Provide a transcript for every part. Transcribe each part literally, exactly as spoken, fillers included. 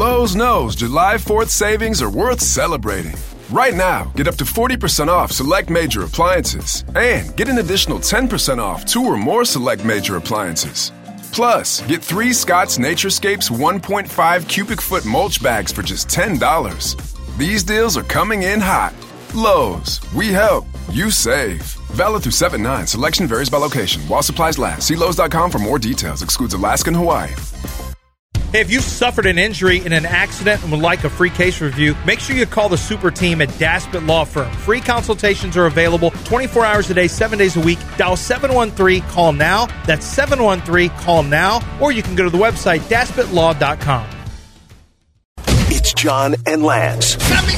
Lowe's knows July fourth savings are worth celebrating. Right now, get up to forty percent off select major appliances and get an additional ten percent off two or more select major appliances. Plus, get three Scott's Naturescapes one point five cubic foot mulch bags for just ten dollars. These deals are coming in hot. Lowe's, we help, you save. Valid through seven nine. Selection varies by location. While supplies last. See Lowe's dot com for more details. Excludes Alaska and Hawaii. Hey, if you've suffered an injury in an accident and would like a free case review, make sure you call the super team at Daspit Law Firm. Free consultations are available twenty-four hours a day, seven days a week. Dial seven one three, call now. That's seven one three, call now. Or you can go to the website, daspit law dot com. It's John and Lance.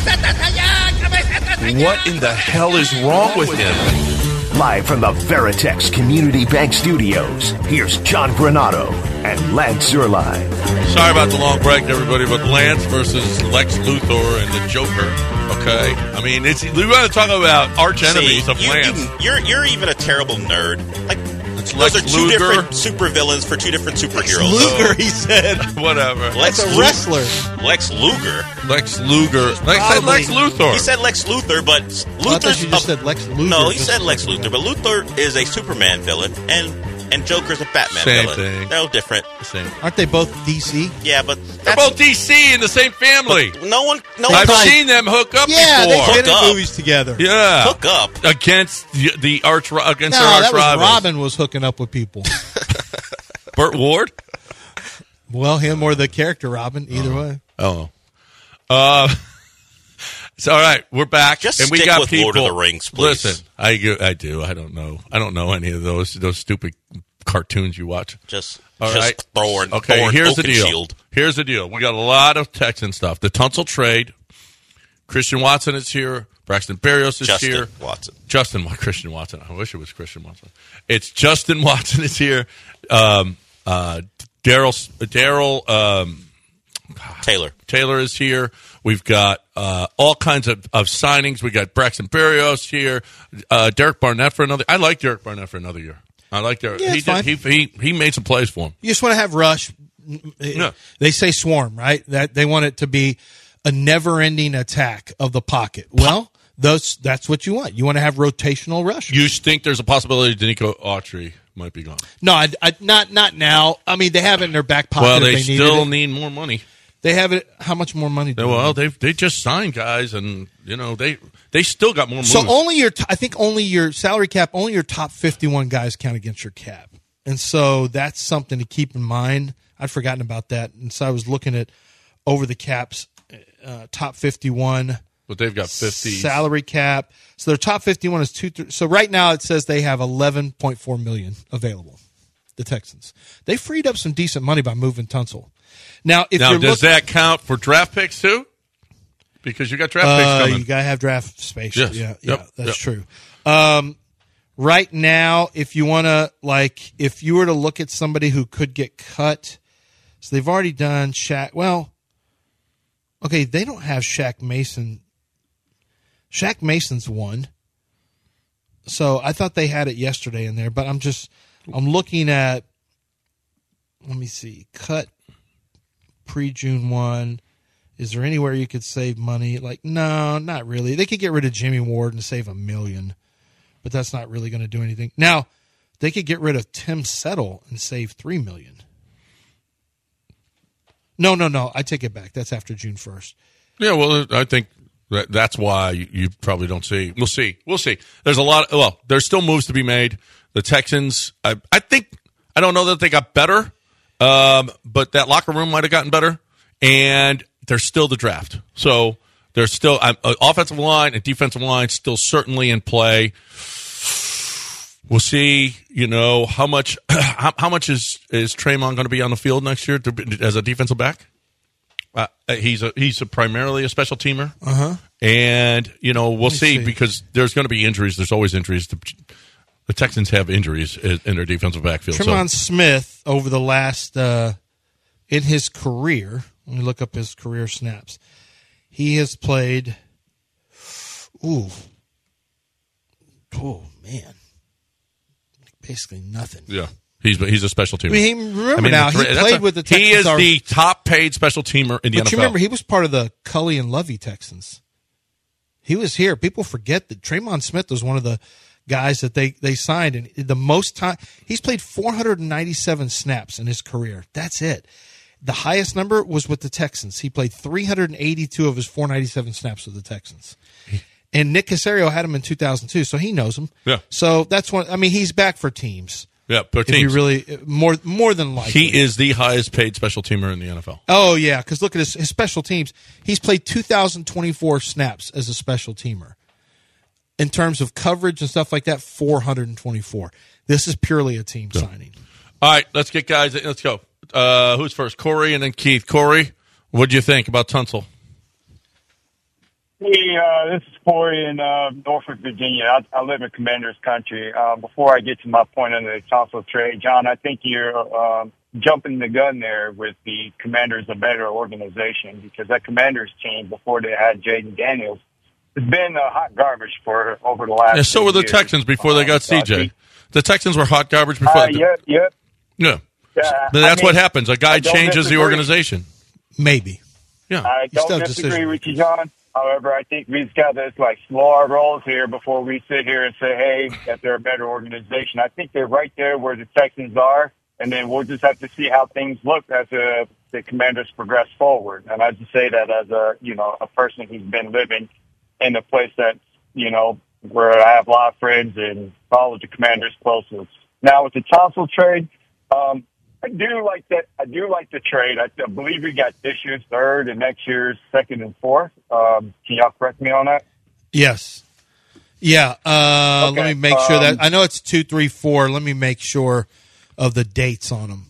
What in the hell is wrong with him? Live from the Veritex Community Bank Studios, here's John Granado and Lance Zierlein. Sorry about the long break, everybody, but Lance versus Lex Luthor and the Joker, okay? I mean, it's we want to talk about arch enemies See, of you, Lance. Even, you're, you're even a terrible nerd. Like, it's those Lex are two Luger. different supervillains for two different superheroes. Luger, he said. Whatever. Lex That's a Lu- wrestler. Lex Luger. Lex Luger. Lex said Lex Luthor. He said Lex Luthor, but Oh, I thought Luthor's you just a- said Lex Luger. No, he said Lex Luthor, but Luthor is a Superman villain, and and Joker's a Batman Same villain. thing. They're all different. Same. Aren't they both D C? Yeah, but They're both D C in the same family. no one, no I've one seen them hook up Yeah, before. they've been Hook in up. movies together. Yeah. hook up. Against the, the arch against No, their arch that was rivals. Robin was hooking up with people. Burt Ward? Well, him or the character Robin, either way. Oh. Uh, so, all right, we're back. Just and we stick got with people. Lord of the Rings, please. Listen, I, go- I do. I don't know. I don't know any of those those stupid cartoons you watch. Just, All just right. Thorn. Okay, Thorn, here's the Oak and deal. Shield. Here's the deal. We got a lot of Texan stuff. The Tunsil trade. Christian Watson is here. Braxton Berrios is Justin here. Watson. Justin, Christian Watson. I wish it was Christian Watson. It's Justin Watson is here. Um, uh, Daryl Daryl um, Taylor. Taylor is here. We've got uh, all kinds of, of signings. We got Braxton Berrios here. Uh, Derek Barnett for another. I like Derek Barnett for another year. I like Derek. Yeah, he, it's fine. did, he he he made some plays for him. You just want to have Rush. Yeah. They say swarm, right? That they want it to be a never-ending attack of the pocket. Well, those that's what you want. You want to have rotational rushers. You think there's a possibility Danico Autry might be gone? No, I, I, not not now. I mean, they have it in their back pocket. Well, if they, they still needed it. need more money. They have it. How much more money? Do they Well, need? they they just signed guys, and you know they they still got more moves. So only your, t- I think only your salary cap, only your top fifty-one guys count against your cap, and so that's something to keep in mind. I'd forgotten about that, and so I was looking at over the caps, uh, top fifty-one. But they've got fifty salary cap. So their top fifty-one is two. Th- so right now it says they have eleven point four million available. The Texans, they freed up some decent money by moving Tunsil. Now, if Now, you're does look- that count for draft picks too? Because you got draft picks uh, coming. you gotta have draft space. Yes. Yeah, Yep. yeah, that's Yep. true. Um, right now, if you want to, like, if you were to look at somebody who could get cut, so they've already done Shaq. Well, okay, they don't have Shaq Mason. Shaq Mason's one. So I thought they had it yesterday in there, but I'm just, I'm looking at, let me see, cut pre-June first. Is there anywhere you could save money? Like, no, not really. They could get rid of Jimmy Ward and save a million, but that's not really going to do anything. Now, they could get rid of Tim Settle and save three million. No, no, no. I take it back. That's after June first. Yeah, well, I think that, that's why you, you probably don't see. We'll see. We'll see. There's a lot. Of, well, there's still moves to be made. The Texans, I, I think, I don't know that they got better, um, but that locker room might have gotten better, and there's still the draft. So there's still um, uh, offensive line and defensive line still certainly in play. We'll see, you know, how much how, how much is, is Traymon going to be on the field next year to, as a defensive back? Uh, he's a he's a primarily a special teamer, uh-huh. and you know we'll see, see because there's going to be injuries. There's always injuries. The, the Texans have injuries in, in their defensive backfield. Tremont so. Smith, over the last uh, in his career, let me look up his career snaps. He has played. Ooh, oh man, basically nothing. Yeah, He's he's a special teamer. I mean, he, remember I mean, now, the three, he played a, with the Texans. He is are, the top paid special teamer in the but N F L. you remember, he was part of the Cully and Lovey Texans. He was here. People forget that Traymon Smith was one of the guys that they, they signed. And the most time, he's played four hundred ninety-seven snaps in his career. That's it. The highest number was with the Texans. He played three hundred eighty-two of his four hundred ninety-seven snaps with the Texans. And Nick Caserio had him in two thousand two, so he knows him. Yeah. So that's one. I mean, he's back for teams. Yeah, for If he teams. really more more than likely. He is the highest paid special teamer in the N F L. Oh yeah, because look at his, his special teams. He's played two thousand twenty-four snaps as a special teamer. In terms of coverage and stuff like that, four hundred twenty-four. This is purely a team Yeah. signing. All right, let's get guys. Let's go. Uh, who's first? Corey and then Keith. Corey, what do you think about Tunsil? Hey, uh, this is Corey in uh, Norfolk, Virginia. I, I live in Commander's Country. Uh, before I get to my point on the Tunsil trade, John, I think you're uh, jumping the gun there with the Commanders, a better organization, because that Commanders team, before they had Jaden Daniels, has been uh, hot garbage for over the last Yeah, so were the years. Texans before they got Um, C J. The Texans were hot garbage before. Uh, yep, yep. Yeah. Yeah, But that's I mean, what happens. A guy I don't changes the disagree. organization. Maybe. Yeah. I You still don't have disagree decision with you, John. However, I think we've got to like slow our rolls here before we sit here and say, hey, that they're a better organization. I think they're right there where the Texans are, and then we'll just have to see how things look as uh, the Commanders progress forward. And I just say that as a, you know, a person who's been living in a place that, you know, where I have a lot of friends and follow the Commanders closely. Now with the Tunsil trade, um, I do like that. I do like the trade. I, I believe we got this year's third and next year's second and fourth. Um, can y'all correct me on that? Yes. Yeah. Uh, Okay, Let me make sure that um, I know it's two, three, four. Let me make sure of the dates on them.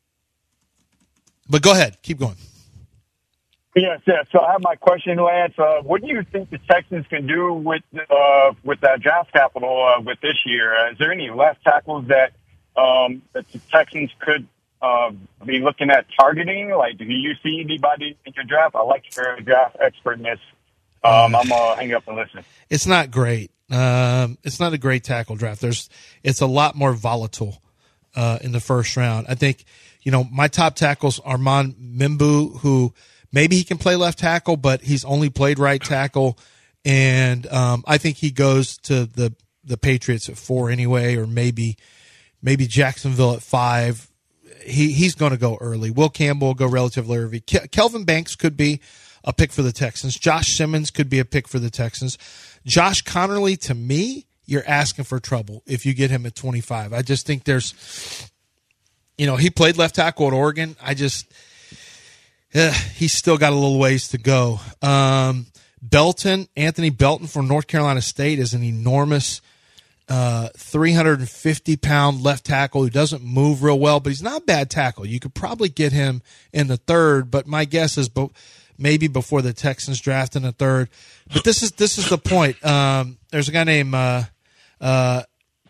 But go ahead. Keep going. Yes, yes. So I have my question, Lance. Uh, what do you think the Texans can do with uh, with that draft capital uh, with this year? Uh, is there any left tackles that um, that the Texans could uh, be looking at targeting? Like, do you see anybody in your draft? I like your draft expertness. Um, I'm gonna hang up and listen. It's not great. Um, it's not a great tackle draft. There's, it's a lot more volatile uh, in the first round. I think, you know, my top tackles, Armand Mimbu, who maybe he can play left tackle, but he's only played right tackle, and um, I think he goes to the the Patriots at four anyway, or maybe maybe Jacksonville at five. He he's going to go early. Will Campbell will go relatively early. Ke- Kelvin Banks could be a pick for the Texans. Josh Simmons could be a pick for the Texans. Josh Connerly, to me, you're asking for trouble if you get him at twenty-five. I just think there's, you know, he played left tackle at Oregon. I just, uh, he's still got a little ways to go. Um, Belton, Anthony Belton from North Carolina State is an enormous uh, three hundred fifty pound left tackle who doesn't move real well, but he's not a bad tackle. You could probably get him in the third, but my guess is bo- maybe before the Texans draft in the third. But this is this is the point. Um, there's a guy named uh, uh,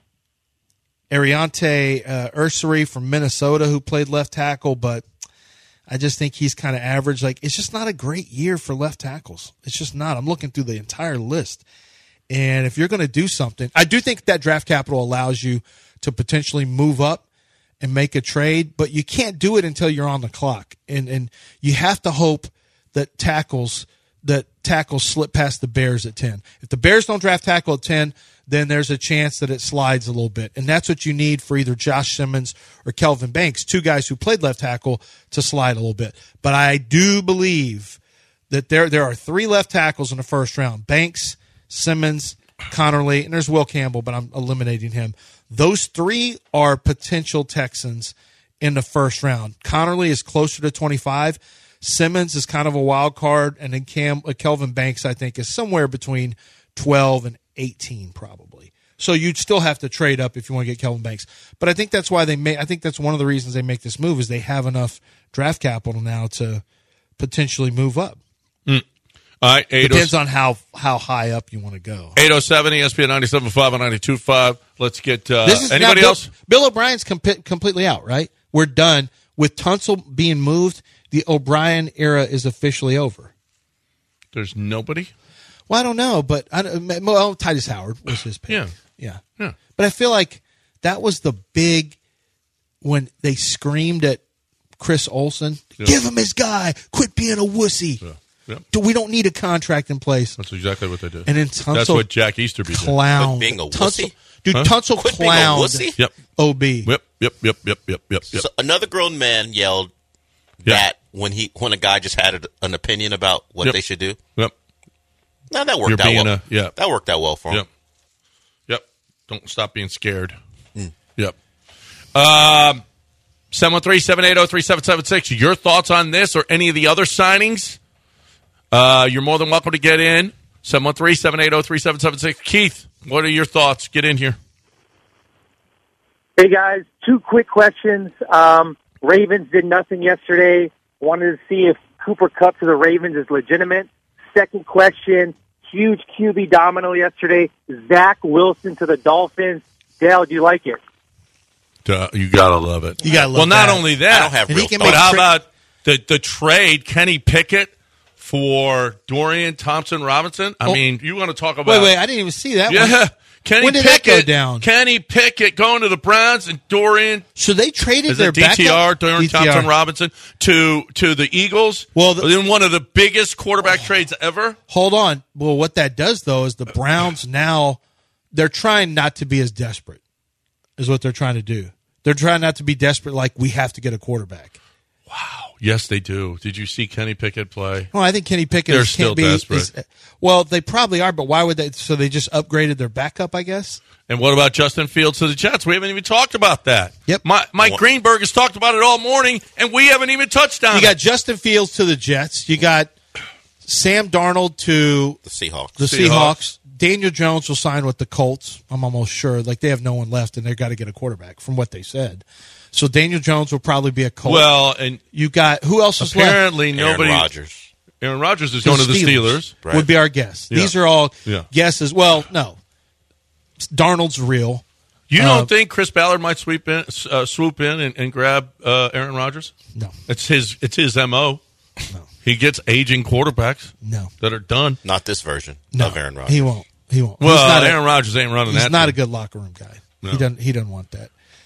Ariante uh, Ursary from Minnesota who played left tackle, but I just think he's kind of average. Like, it's just not a great year for left tackles. It's just not. I'm looking through the entire list. And if you're going to do something, I do think that draft capital allows you to potentially move up and make a trade, but you can't do it until you're on the clock. And and you have to hope that tackles that tackles slip past the Bears at ten. If the Bears don't draft tackle at ten, then there's a chance that it slides a little bit. And that's what you need for either Josh Simmons or Kelvin Banks, two guys who played left tackle, to slide a little bit. But I do believe that there there are three left tackles in the first round: Banks, Simmons, Connerly, and there's Will Campbell, but I'm eliminating him. Those three are potential Texans in the first round. Connerly is closer to twenty-five. Simmons is kind of a wild card, and then Cam, uh, Kelvin Banks, I think, is somewhere between twelve and eighteen probably. So you'd still have to trade up if you want to get Kelvin Banks. But I think that's why they may. I think that's one of the reasons they make this move is they have enough draft capital now to potentially move up. Mm. All right, depends on how how high up you want to go. eight oh seven E S P N ninety-seven point five and ninety-two point five. Let's get uh, this is anybody Bill, else? Bill O'Brien's com- completely out, right? We're done with Tunsil being moved. The O'Brien era is officially over. There's nobody? Well, I don't know, but I don't, well, Titus Howard was his pick. Yeah. yeah, Yeah. But I feel like that was the big when they screamed at Chris Olsen, Yeah. give him his guy, quit being a wussy. Yeah. Yeah. Do- We don't need a contract in place. That's exactly what they did. And then Tunsil That's what Jack Easterby did. clown. Quit being a Tunsil, wussy? dude, Huh? Tunsil Quit being a clowned wussy? Yep. O B. Yep. Yep. Yep. Yep. Yep. Yep. Yep. So another grown man yelled Yeah. that when he when a guy just had a, an opinion about what Yep. they should do. Yep. No, that worked You're out being well. a- yeah. That worked out well for him. Yep. Yep. Don't stop being scared. Hmm. Yep. Um, seven one three, seven eight zero, three seven seven six. Your thoughts on this or any of the other signings? Uh, you're more than welcome to get in. seven one three, seven eight zero, three seven seven six. Keith, what are your thoughts? Get in here. Hey, guys, two quick questions. Um, Ravens did nothing yesterday. Wanted to see if Cooper Kupp to the Ravens is legitimate. Second question, huge Q B domino yesterday. Zach Wilson to the Dolphins. Dale, do you like it? Duh, you gotta love it. You gotta love well, not that. only that, I don't have And real he can but make thoughts. how tri- about the the trade? Kenny Pickett for Dorian Thompson Robinson. I Oh. mean, you want to talk about? Wait, wait, I didn't even see that one. Yeah, Kenny When did that Pickett go down? Kenny Pickett going to the Browns and Dorian So they traded is their it D T R backup? Dorian D T R. Thompson Robinson to to the Eagles. Well, the- in one of the biggest quarterback trades ever. Hold on. Well, what that does, though, is the Browns now, they're trying not to be as desperate, is what they're trying to do. They're trying not to be desperate like we have to get a quarterback. Yes, they do. Did you see Kenny Pickett play? Well, I think Kenny Pickett They're is, still can't be. desperate. Is, well, they probably are, but why would they? So they just upgraded their backup, I guess? And what about Justin Fields to the Jets? We haven't even talked about that. Yep. My, Mike Greenberg has talked about it all morning, and we haven't even touched on You it. got Justin Fields to the Jets. You got Sam Darnold to The Seahawks. the Seahawks. Seahawks. Daniel Jones will sign with the Colts. I'm almost sure. Like they have no one left, and they've got to get a quarterback from what they said. So Daniel Jones will probably be a Colt. Well, and you got who else is left? apparently Aaron nobody. Rodgers. Aaron Rodgers is going to the Steelers. Right. Would be our guess. Yeah. These are all Yeah. guesses. Well, no. Darnold's real. You Uh, don't think Chris Ballard might sweep in, uh, swoop in and, and grab uh, Aaron Rodgers? No. It's his. It's his M O. No. He gets aging quarterbacks No. that are done. Not this version No. of Aaron Rodgers. He won't. He won't. Well, he's not Aaron a, Rodgers ain't running he's that. not team. a good locker room guy. No. He doesn't he doesn't want that.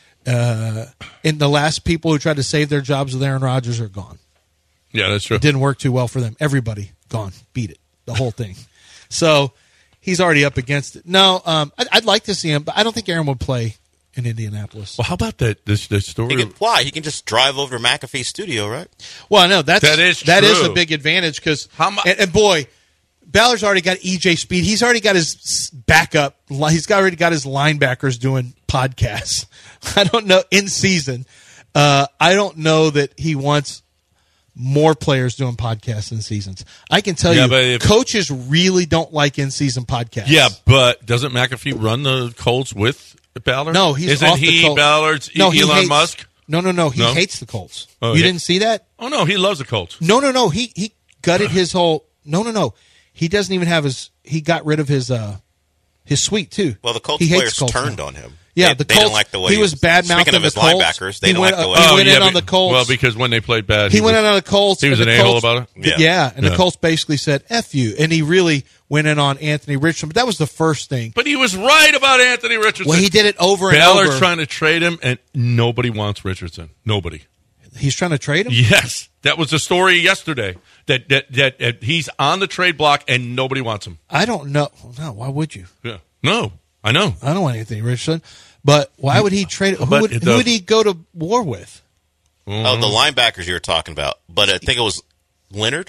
Uh, and the last people who tried to save their jobs with Aaron Rodgers are gone. Yeah, that's true. It didn't work too well for them. Everybody gone. Beat it. The whole thing. So he's already up against it. No, um, I'd, I'd like to see him, but I don't think Aaron would play in Indianapolis. Well, how about that? This this story. He can, why? He can just drive over to McAfee's studio, right? Well, no, that's That is that is true. a big advantage because How mu- and, and boy, Ballard's already got E J Speed. He's already got his s- backup. li- He's got, already got his linebackers doing podcasts. I don't know in season. Uh, I don't know that he wants more players doing podcasts in seasons. I can tell Yeah, but you, if- coaches really don't like in season podcasts. Yeah, but doesn't McAfee run the Colts with Ballard? no, he's isn't off he the Colts. Ballard's no, he Elon hates, Musk? No, no, no. He No? hates the Colts. Oh, you he- didn't see that? Oh no, he loves the Colts. No, no, no. He he gutted his whole. No, no, no. He doesn't even have his. He got rid of his uh his suite too. Well, the Colts He hates players Colts turned now. on him. Yeah, They- the they Colts. didn't like the way he was bad mouthing Speaking of the his Colts. linebackers, they he don't went, like the uh, way. he Oh, went yeah, in on be- the Colts. Well, because when they played bad, he was- went in on the Colts. He was and an the a-hole Colts- about it? Yeah, Yeah. and Yeah. the Colts basically said "F you," and he really went in on Anthony Richardson. But that was the first thing. But he was right about Anthony Richardson. Well, he did it over and Ballard's over. trying to trade him, and nobody wants Richardson. Nobody. He's trying to trade him. Yes, that was the story yesterday. That that that, that he's on the trade block, and nobody wants him. I don't know. No, why would you? Yeah. No, I know. I don't want Anthony Richardson. But why would he trade? Who But would, the- who would he go to war with? Oh, the linebackers you were talking about, but I think it was Leonard.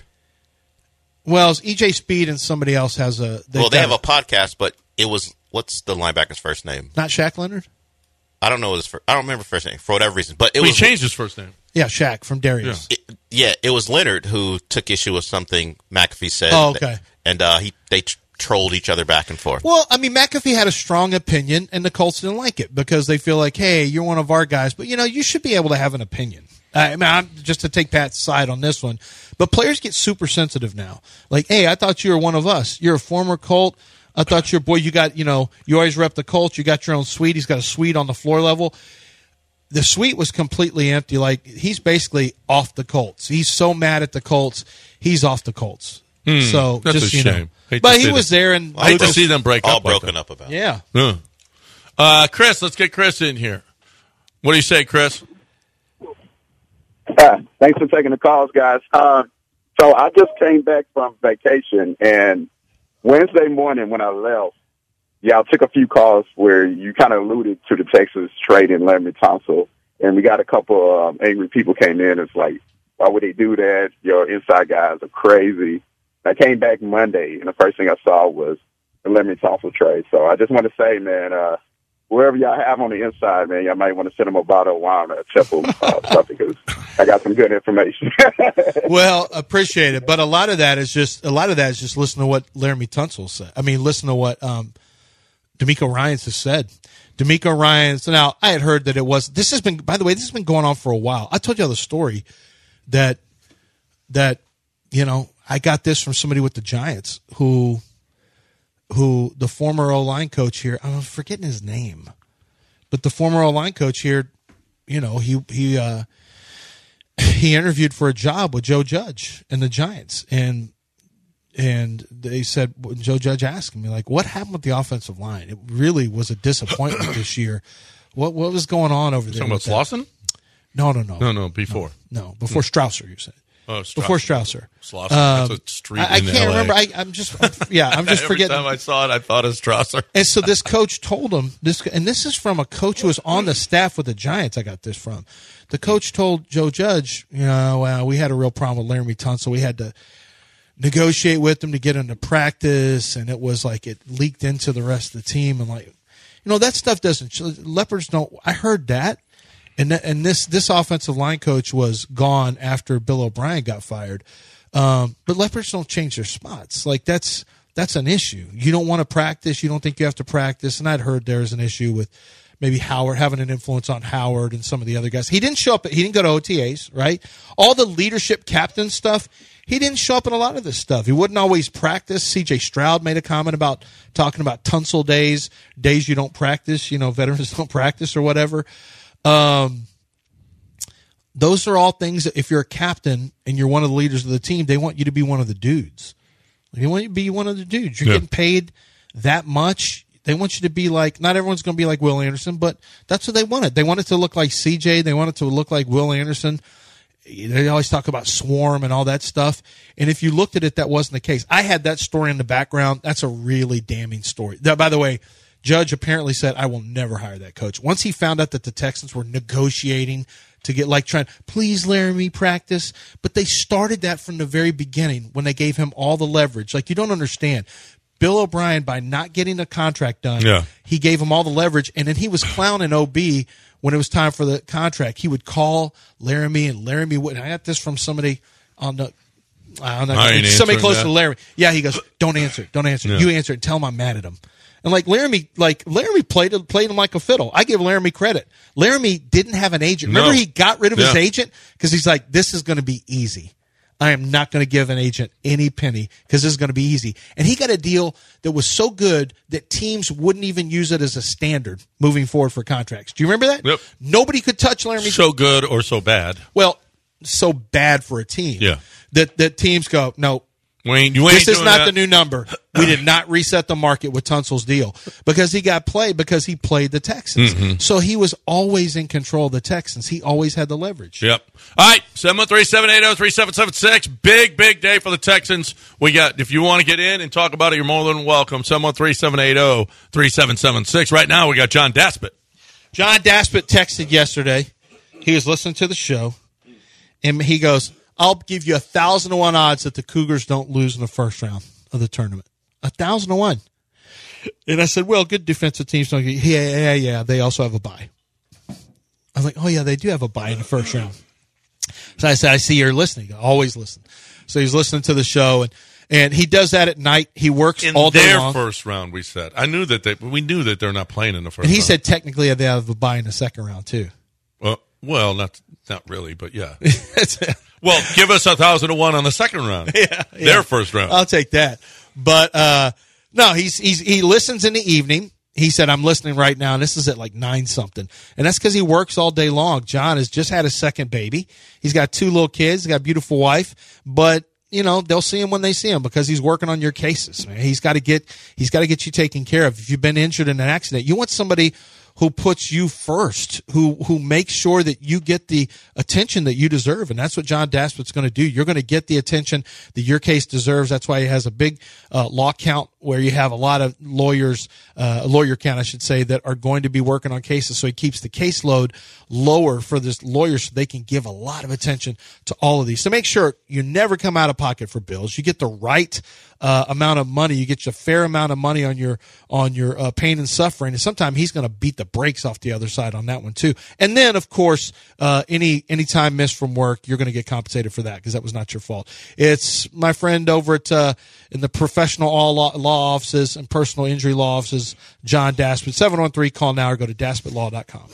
Well, it's E J Speed and somebody else has a. Well, they got have a podcast, but it was what's the linebacker's first name? not Shaq Leonard. I don't know his. Fir- I don't remember first name for whatever reason, but it He was changed his first name. Yeah, Shaq from Darius. It, yeah, it was Leonard who took issue with something McAfee said. Oh, okay. And uh, he they tr- trolled each other back and forth. Well, I mean, McAfee had a strong opinion, and the Colts didn't like it because they feel like, hey, you're one of our guys, but you know, you should be able to have an opinion. I mean, I'm, just to take Pat's side on this one, but players get super sensitive now. Like, hey, I thought you were one of us. You're a former Colt. I thought your boy, you got, you know, you always rep the Colts. You got your own suite. He's got a suite on the floor level. The suite was completely empty. Like, he's basically off the Colts. He's so mad at the Colts, he's off the Colts. so that's just a you shame. know, Hate to but see he was that. there, and I hate to Lucas- see them break all up like broken that. up about. it. Yeah. Yeah. Uh, Chris, let's get Chris in here. What do you say, Chris? Thanks for taking the calls, guys. Uh, so I just came back from vacation, and Wednesday morning when I left, y'all took a few calls where you kind of alluded to the Texans trading Laremy Tunsil, and we got a couple um, angry people came in. It's like, why would they do that? Your inside guys are crazy. I came back Monday, and the first thing I saw was the Laremy Tunsil trade. So I just want to say, man, uh, wherever y'all have on the inside, man, y'all might want to send them a bottle of wine or a chipple uh, something, because I got some good information. Well, appreciate it, but a lot of that is just a lot of that is just listen to what Laremy Tunsil said. I mean, listen to what um, D'Amico Ryans has said. D'Amico Ryans. Now, I had heard that it was. This has been, by the way, this has been going on for a while. I told you all the story that that you know I got this from somebody with the Giants who. who the former O-line coach here, I'm forgetting his name, but the former O-line coach here, you know, he he uh, he interviewed for a job with Joe Judge and the Giants, and and they said, Joe Judge asked me, like, what happened with the offensive line? It really was a disappointment this year. What what was going on over there? Talking about Slauson? No, no, no. No, no, before. No, no before Strausser, you said. Oh, Strausser. Before Strausser. Slauson. Um, That's a street I, I in can't L A. remember. I, I'm just, yeah, I'm just Every forgetting. time I saw it, I thought of Strasser. And so this coach told him this, and this is from a coach who was on the staff with the Giants. I got this from. The coach told Joe Judge, you know, well, we had a real problem with Laremy Tunsil. We had to negotiate with him to get him to practice, and it was like it leaked into the rest of the team. And like, you know, that stuff doesn't. Leopards don't. I heard that, and th- and this this offensive line coach was gone after Bill O'Brien got fired. Um, but Leopards don't change their spots. Like that's that's an issue. You don't want to practice. You don't think you have to practice. And I'd heard there was an issue with maybe Howard having an influence on Howard and some of the other guys. He didn't show up. He didn't go to O T As, right? All the leadership captain stuff. He didn't show up in a lot of this stuff. He wouldn't always practice. C J Stroud made a comment about talking about Tunsil days, days you don't practice. You know, veterans don't practice or whatever. Um, Those are all things that if you're a captain and you're one of the leaders of the team, they want you to be one of the dudes. They want you to be one of the dudes. You're yeah. getting paid that much. They want you to be like, not everyone's going to be like Will Anderson, but that's what they wanted. They wanted to look like C J. They wanted to look like Will Anderson. They always talk about swarm and all that stuff. And if you looked at it, that wasn't the case. I had that story in the background. That's a really damning story. That, by the way, Judge apparently said, I will never hire that coach. Once he found out that the Texans were negotiating to get like trying, please Laremy practice. But they started that from the very beginning when they gave him all the leverage. Like, you don't understand. Bill O'Brien, by not getting the contract done, yeah. he gave him all the leverage. And then he was clowning O B when it was time for the contract. He would call Laremy, and Laremy would. I got this from somebody on the. I don't know, I ain't somebody close that. to Laremy. Yeah, he goes, don't answer it. Don't answer it. Yeah. You answer it and tell him I'm mad at him. And like Laremy, like Laremy played played him like a fiddle. I give Laremy credit. Laremy didn't have an agent. Remember, No. he got rid of Yeah. his agent because he's like, this is going to be easy. I am not going to give an agent any penny because this is going to be easy. And he got a deal that was so good that teams wouldn't even use it as a standard moving forward for contracts. Do you remember that? Yep. Nobody could touch Laremy. So good or so bad. Well, so bad for a team. Yeah. That that teams go, no, Wayne, you ain't this is doing not that. the new number. We did not reset the market with Tunsil's deal because he got played because he played the Texans. Mm-hmm. So he was always in control of the Texans. He always had the leverage. Yep. All right, seven one three, seven eight zero, three seven seven six. Big, big day for the Texans. We got, if you want to get in and talk about it, you're more than welcome. seven one three, seven eight zero, three seven seven six. Right now, we got John Daspit. John Daspit texted yesterday. He was listening to the show, and he goes, I'll give you a thousand to one odds that the Cougars don't lose in the first round of the tournament. A thousand to one. And I said, well, good defensive teams don't get, yeah, yeah, yeah. They also have a bye. I was like, oh yeah, they do have a bye in the first round. So I said, I see you're listening. I always listen. So he's listening to the show, and, and he does that at night. He works In all day their long. first round, we said. I knew that they, we knew that they're not playing in the first And he round. said technically they have a bye in the second round too. Well, well, not not really, but yeah. Well, give us a thousand to one on the second round. Yeah, Their yeah. first round. I'll take that. But uh, no, he's he's he listens in the evening. He said, I'm listening right now, and this is at like nine something. And that's because he works all day long. John has just had his second baby. He's got two little kids. He's got a beautiful wife. But, you know, they'll see him when they see him because he's working on your cases. Man. He's got to get he's got to get you taken care of. If you've been injured in an accident, you want somebody who puts you first, who who makes sure that you get the attention that you deserve. And that's what John Daspit's going to do. You're going to get the attention that your case deserves. That's why he has a big uh, law count where you have a lot of lawyers, uh, a lawyer count, I should say, that are going to be working on cases. So he keeps the caseload lower for this lawyer so they can give a lot of attention to all of these. So make sure you never come out of pocket for bills. You get the right uh, amount of money. You get a fair amount of money on your on your uh, pain and suffering. And sometimes he's going to beat the brakes off the other side on that one too. And then, of course, uh, any any time missed from work, you're going to get compensated for that because that was not your fault. It's my friend over at uh, in the professional all law, law offices and personal injury law offices, John Daspit. seven one three, call now or go to daspit law dot com.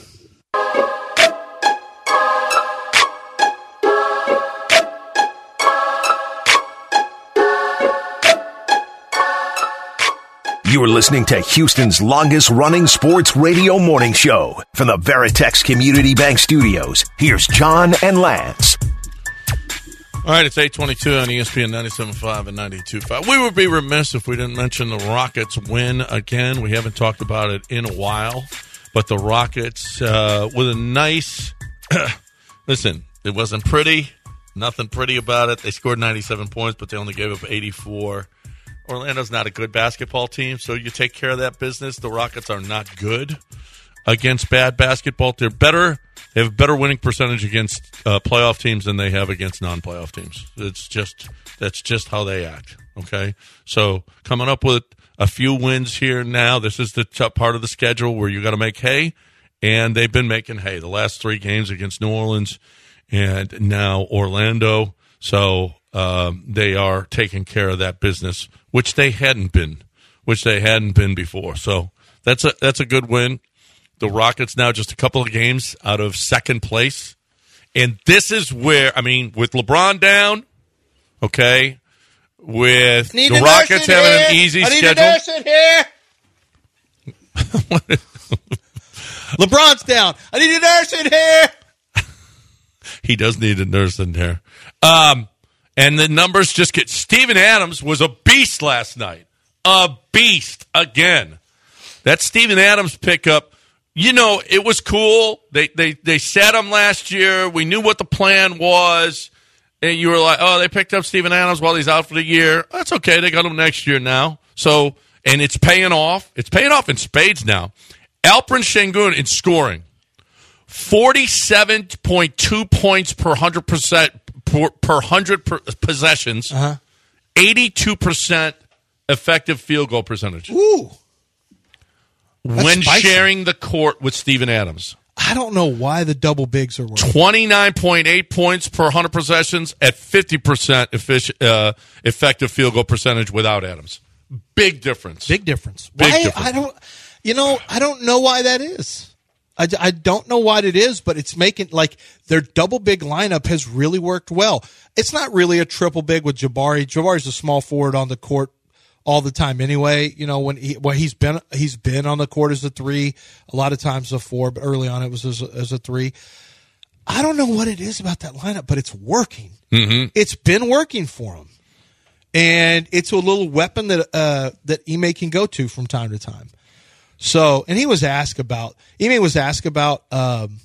You are listening to Houston's longest-running sports radio morning show. From the Veritex Community Bank Studios, here's John and Lance. All right, it's eight twenty-two on E S P N ninety-seven point five and ninety-two point five. We would be remiss if we didn't mention the Rockets win again. We haven't talked about it in a while, but the Rockets uh, with a nice – listen, it wasn't pretty, nothing pretty about it. They scored ninety-seven points, but they only gave up eighty-four. Orlando's not a good basketball team, so you take care of that business. The Rockets are not good against bad basketball. They're better. They have a better winning percentage against uh, playoff teams than they have against non-playoff teams. It's just that's just how they act. Okay, so coming up with a few wins here now. This is the tough part of the schedule where you got to make hay, and they've been making hay. The last three games against New Orleans and now Orlando. So um, they are taking care of that business, which they hadn't been, which they hadn't been before. So that's a that's a good win. The Rockets now just a couple of games out of second place. And this is where, I mean, with LeBron down, okay, with Need the Rockets having here. an easy I need schedule. A nurse in here. LeBron's down. I need a nurse in here. He does need a nurse in there. Um, and the numbers just get... Steven Adams was a beast last night. A beast again. That Steven Adams pickup... You know, it was cool. They they they set him last year. We knew what the plan was. And you were like, oh, they picked up Steven Adams while he's out for the year. That's okay. They got him next year now. So, and it's paying off. It's paying off in spades now. Alperen Sengun in scoring. forty-seven point two points per one hundred percent per, per one hundred per, possessions. Uh-huh. eighty-two percent effective field goal percentage. Ooh. That's when spicy. Sharing the court with Steven Adams. I don't know why the double bigs are working. twenty-nine point eight points per one hundred possessions at fifty percent effic- uh, effective field goal percentage without Adams. Big difference. Big difference. Big why, difference. I don't, you know, I don't know why that is. I, I don't know what it is, but it's making, like, their double big lineup has really worked well. It's not really a triple big with Jabari. Jabari's a small forward on the court all the time anyway. You know, when he, well, he's been he's been on the court as a three, a lot of times a four, but early on it was as a, as a three. I don't know what it is about that lineup, but it's working. Mm-hmm. It's been working for him, and it's a little weapon that uh, that Ime can go to from time to time. So, and he was asked about Ime was asked about um,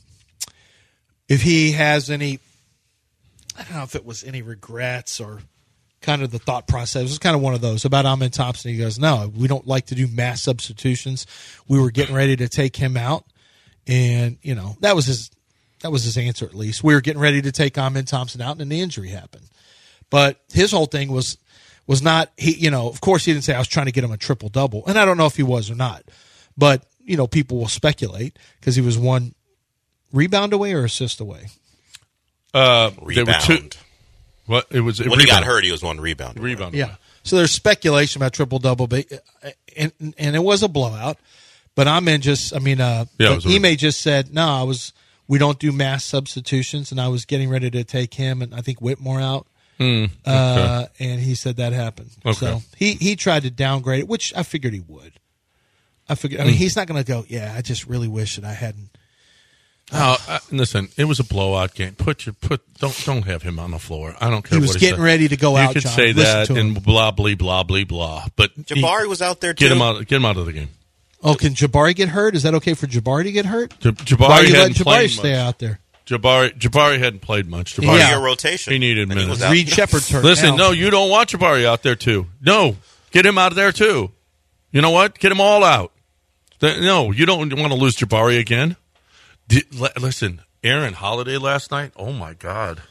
if he has any. I don't know if it was any regrets or kind of the thought process. It was kind of one of those about Amen Thompson. He goes, no, we don't like to do mass substitutions. We were getting ready to take him out, and you know that was his that was his answer at least. We were getting ready to take Amen Thompson out, and then the injury happened. But his whole thing was was not he. You know, of course, he didn't say I was trying to get him a triple double, and I don't know if he was or not. But you know, people will speculate because he was one rebound away or assist away. Uh, Rebound. There were two. What it was? When rebound. he got hurt, he was one rebound. Rebound. Yeah. So there's speculation about triple double, but and and it was a blowout. But Amen just, I mean, uh, Yeah, it was Ime just said, no, I was. We don't do mass substitutions, and I was getting ready to take him and I think Whitmore out. Mm, okay. uh, and he said that happened. Okay. So he he tried to downgrade it, which I figured he would. I figured. I mean, Mm. he's not going to go. Yeah, I just really wish that I hadn't. Oh, uh, listen, it was a blowout game. Put your put don't don't have him on the floor. I don't care. He was what he getting said. ready to go you out. You could John. say Listen that to him. and blah blah blah blah blah. But Jabari he, was out there too. Get him out. Get him out of the game. Oh, can Jabari get hurt? Is that okay for Jabari to get hurt? J- Jabari Why are you letting hadn't Jabari played stay much. out there? Jabari Jabari hadn't played much. Jabari, Part Yeah. of your rotation. He needed And he minutes. was out. Reed Shepard's hurt. Listen, now. no, you don't want Jabari out there too. No, get him out of there too. You know what? Get them all out. The- no, you don't want to lose Jabari again. Did, li- listen, Aaron Holiday last night. Oh my God!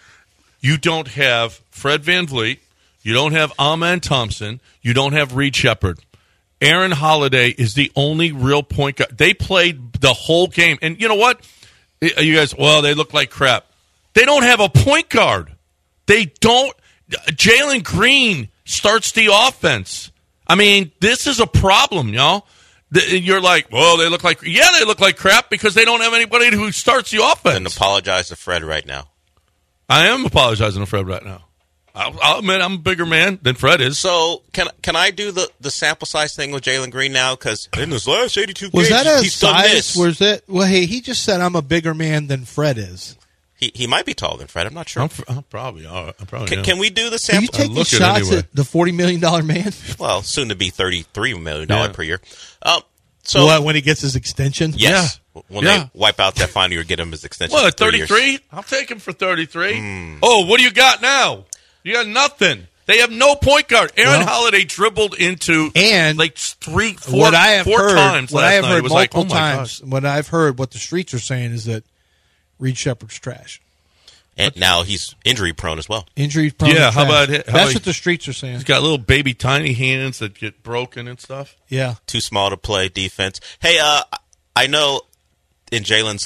You don't have Fred VanVleet. You don't have Amen Thompson. You don't have Reed Shepard. Aaron Holiday is the only real point guard. They played the whole game, and you know what? You guys, well, they look like crap. They don't have a point guard. They don't. Jalen Green starts the offense. I mean, this is a problem, y'all. The- You're like, well, they look like, yeah, they look like crap because they don't have anybody who starts the offense. And apologize to Fred right now. I am apologizing to Fred right now. I'll, I'll admit I'm a bigger man than Fred is. So can can I do the, the sample size thing with Jalen Green now? Because in his last eighty-two Was games, that a he's done size? this. Was that? Well, hey, he just said I'm a bigger man than Fred is. He he might be taller than Fred. I'm not sure. I'm, I'm probably, all right. I'm probably Can, am. can we do the Are you sample? taking look at it shots anyway. at the forty million dollar man? Well, soon to be thirty-three million dollars Yeah. per year. Um, so what, when he gets his extension? yes, when Yeah. they wipe out that final year, get him his extension. What, for three years. thirty-three? I'll take him for thirty-three. Oh, what do you got now? You got nothing. They have no point guard. Aaron Well, Holiday dribbled into and like three, four, what I have four heard, times what last I have night. It heard was like, multiple oh my times, what I've heard, what the streets are saying is that Reed Shepard's trash, And now he's injury prone as well. injury prone. Yeah, and how trash. about it? How That's about- what the streets are saying. He's got little baby tiny hands that get broken and stuff. Yeah, Too small to play defense. Hey, uh, I know in Jalen's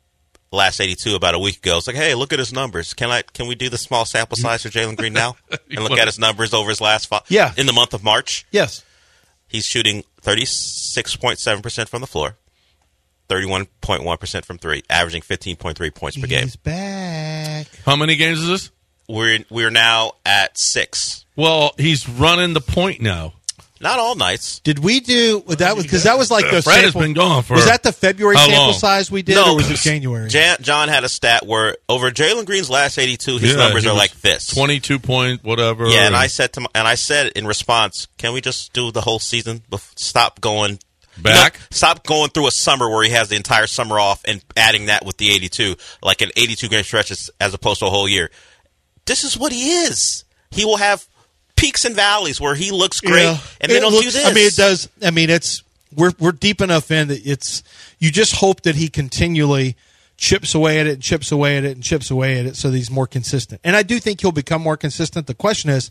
last eighty-two about a week ago, it's like, hey, look at his numbers. Can I? Can we do the small sample size for Jalen Green now and look at his numbers over his last five? Yeah. In the month of March, yes. he's shooting thirty-six point seven percent from the floor, thirty-one point one percent from three, averaging fifteen point three points per game. He's back. How many games is this? We're we're now at six. Well, he's running the point now. Not all nights. Did we do that? Was because that was like the Fred has sample, been gone for was that the February how sample long? size we did, No. or was it January? Jan, John had a stat where over Jalen Green's last eighty-two, his Yeah, numbers he are was like this. twenty-two point whatever. Yeah, and I said to my, and I said in response, can we just do the whole season? Bef- Stop going Back? you know, stop going through a summer where he has the entire summer off and adding that with the eighty-two, like an eighty-two game stretch as, as opposed to a whole year. This is what he is. He will have peaks and valleys where he looks great, Yeah. and then It he'll looks- do this. I mean, it does. I mean, it's we're we're deep enough in that it's. You just hope that he continually chips away at it, and chips away at it, and chips away at it, so that he's more consistent. And I do think he'll become more consistent. The question is,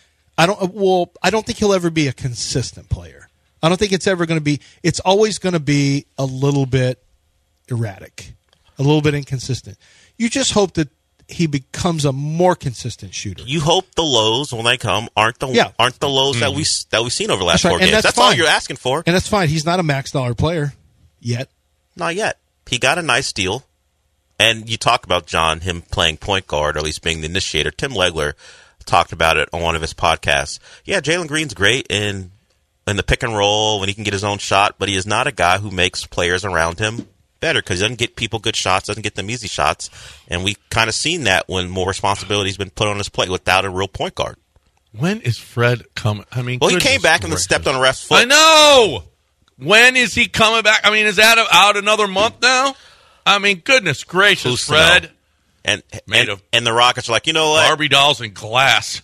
I don't. Well, I don't think he'll ever be a consistent player. I don't think it's ever going to be. It's always going to be a little bit erratic, a little bit inconsistent. You just hope that he becomes a more consistent shooter. You hope the lows when they come aren't the Yeah. aren't the lows that we that we've seen over the last That's right, four and games. that's That's, all fine. you're asking for. And that's fine. He's not a max dollar player yet. Not yet. He got a nice deal. And you talk about John, him playing point guard, or at least being the initiator. Tim Legler talked about it on one of his podcasts. Yeah, Jalen Green's great in in the pick and roll when he can get his own shot, but he is not a guy who makes players around him better because he doesn't get people good shots, doesn't get them easy shots. And we kind of seen that when more responsibility's been put on his plate without a real point guard. When is Fred coming? I mean, Well, he goodness came back and then gracious. stepped on a ref's foot. I know. When is he coming back? I mean, is that out another month now? I mean, goodness gracious, Who's to Fred. know? And Made and, of- and the Rockets are like, you know what? Barbie dolls and glass.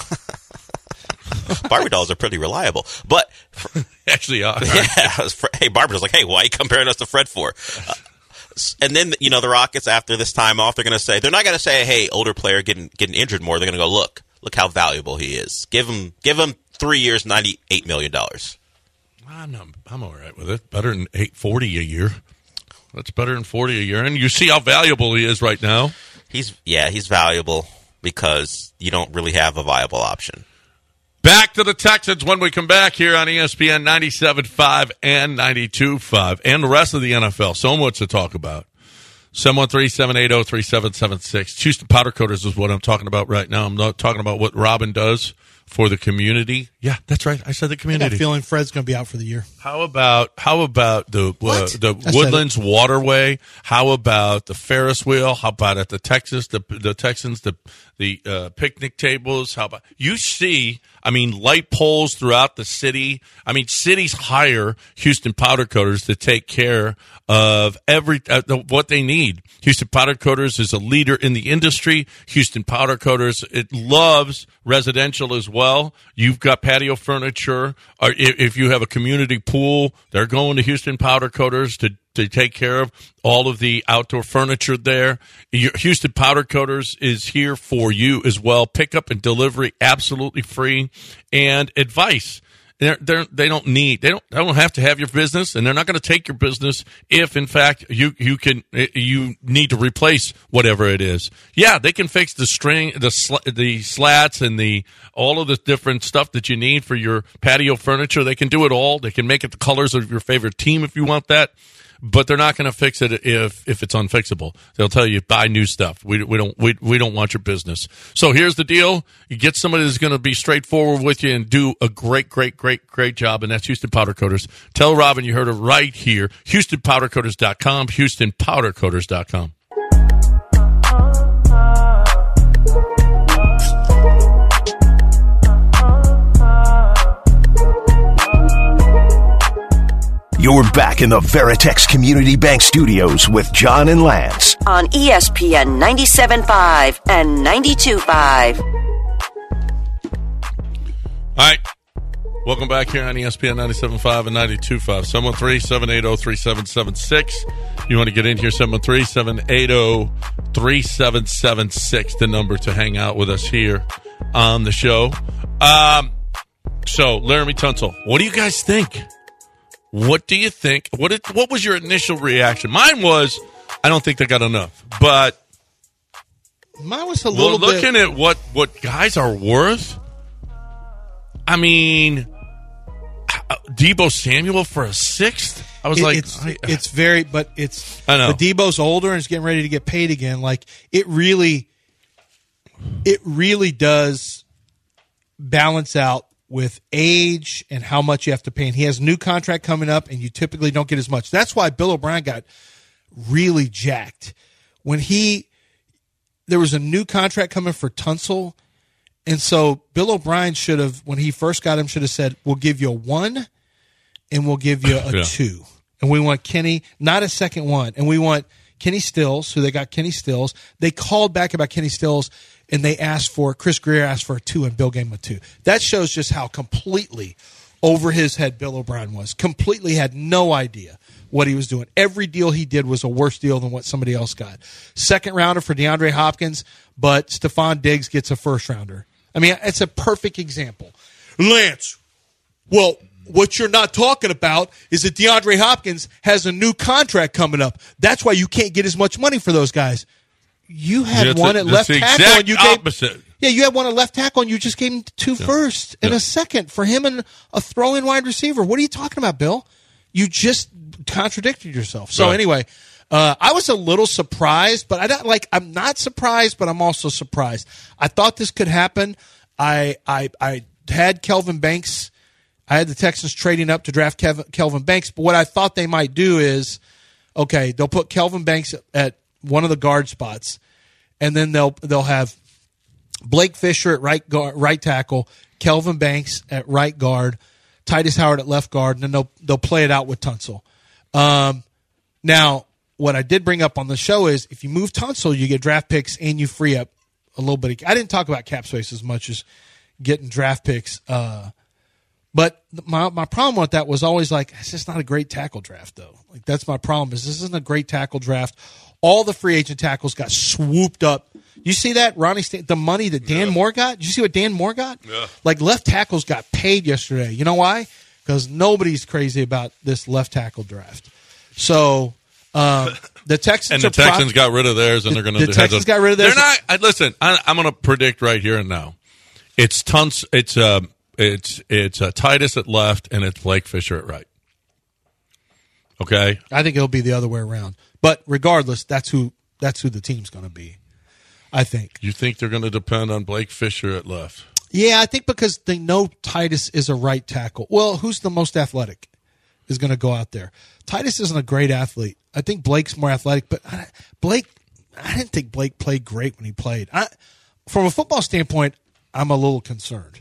Barbie dolls are pretty reliable. But Actually, uh, yeah, hey, Barbara's like, hey, why are you comparing us to Fred for? Uh, and then, you know, the Rockets, after this time off, they're going to say, they're not going to say, hey, older player getting getting injured more. They're going to go, look, look how valuable he is. Give him give him three years, ninety-eight million dollars. I'm, I'm all right with it. Better than eight forty a year. That's better than forty a year. And you see how valuable he is right now. He's, yeah, he's valuable because you don't really have a viable option. Back to the Texans when we come back here on E S P N ninety-seven point five and ninety-two point five and the rest of the N F L. So much to talk about. seven one three, seven eight zero, three seven seven six. Houston Powder Coaters is what I'm talking about right now. I'm not talking about what Robin does for the community. Yeah, that's right. I said the I got a community. feeling Fred's going to be out for the year. How about how about the uh, What? the I said Woodlands Waterway? How about the Ferris wheel? How about at the Texas the the Texans the the uh, picnic tables. How about you see? I mean, light poles throughout the city. I mean, cities hire Houston Powder Coaters to take care of every uh, what they need. Houston Powder Coaters is a leader in the industry. Houston Powder Coaters, it loves residential as well. You've got patio furniture. Or if, if you have a community pool, they're going to Houston Powder Coaters to to take care of all of the outdoor furniture there. Your Houston Powder Coaters is here for you as well. Pickup and delivery absolutely free, and advice. They're, they're, they don't need they don't they don't have to have your business, and they're not going to take your business if, in fact, you you can you need to replace whatever it is. Yeah, they can fix the string, the sl- the slats, and the all of the different stuff that you need for your patio furniture. They can do it all. They can make it the colors of your favorite team if you want that. But they're not going to fix it if if it's unfixable. They'll tell you buy new stuff. We we don't we we don't want your business. So here's the deal: you get somebody that's going to be straightforward with you and do a great great great great job, and that's Houston Powder Coaters. Tell Robin you heard it right here. Houston Powder Coaters dot com. Houston Powder Coaters dot com. You're back in the Veritex Community Bank Studios with John and Lance on E S P N ninety-seven point five and ninety-two point five. All right. Welcome back here on E S P N ninety-seven point five and ninety-two point five. seven one three, seven eight zero, three seven seven six. You want to get in here, seven one three, seven eight zero, three seven seven six, the number to hang out with us here on the show. Um, so, Laremy Tunsil, what do you guys think? What do you think? What did, what was your initial reaction? Mine was, I don't think they got enough. But mine was a little well, looking bit... at what, what guys are worth, I mean, Deebo Samuel for a sixth? I was it, like... It's, I, it's very... But it's... I know. But Deebo's older and is getting ready to get paid again. Like, it really... It really does balance out with age and how much you have to pay. And he has a new contract coming up, and you typically don't get as much. That's why Bill O'Brien got really jacked. When he – there was a new contract coming for Tunsil, and so Bill O'Brien should have, when he first got him, should have said, we'll give you a one and we'll give you a yeah. two. And we want Kenny, not a second one. And we want Kenny Stills, so they got Kenny Stills. They called back about Kenny Stills, and they asked for, Chris Greer asked for a two, and Bill gave him a two. That shows just how completely over his head Bill O'Brien was. Completely had no idea what he was doing. Every deal he did was a worse deal than what somebody else got. Second rounder for DeAndre Hopkins, but Stephon Diggs gets a first rounder. I mean, it's a perfect example. Lance, well, what you're not talking about is that DeAndre Hopkins has a new contract coming up. That's why you can't get as much money for those guys. You had That's one a, at left the tackle, exact and you gave opposite. yeah, you had one at left tackle, and you just gave him two Yeah. first and Yeah. a second for him and a throw-in wide receiver. What are you talking about, Bill? You just contradicted yourself. So Right. anyway, uh, I was a little surprised, but I don't like. I'm not surprised, but I'm also surprised. I thought this could happen. I I I had Kelvin Banks. I had the Texans trading up to draft Kev- Kelvin Banks, but what I thought they might do is, okay, they'll put Kelvin Banks at one of the guard spots, and then they'll they'll have Blake Fisher at right guard, right tackle, Kelvin Banks at right guard, Titus Howard at left guard, and then they'll they'll play it out with Tunsil. Um, now, what I did bring up on the show is if you move Tunsil, you get draft picks and you free up a little bit. Of, I didn't talk about cap space as much as getting draft picks. Uh, But my my problem with that was always like, it's just not a great tackle draft, though. Like, that's my problem, is this isn't a great tackle draft. All the free agent tackles got swooped up. You see that? Ronnie, St- the money that Dan Yeah. Moore got? Did you see what Dan Moore got? Yeah. Like, left tackles got paid yesterday. You know why? Because nobody's crazy about this left tackle draft. So, um, the Texans And the are Texans pro- got rid of theirs, and The- they're going to the Texans got rid of theirs. They're not. I, listen, I, I'm going to predict right here and now. It's tons. It's uh, it's it's uh, Titus at left, and it's Blake Fisher at right. Okay. I think it'll be the other way around. But regardless, that's who that's who the team's going to be, I think. You think they're going to depend on Blake Fisher at left? Yeah, I think because they know Titus is a right tackle. Well, who's the most athletic is going to go out there? Titus isn't a great athlete. I think Blake's more athletic, but I, Blake, I didn't think Blake played great when he played. I, from a football standpoint, I'm a little concerned.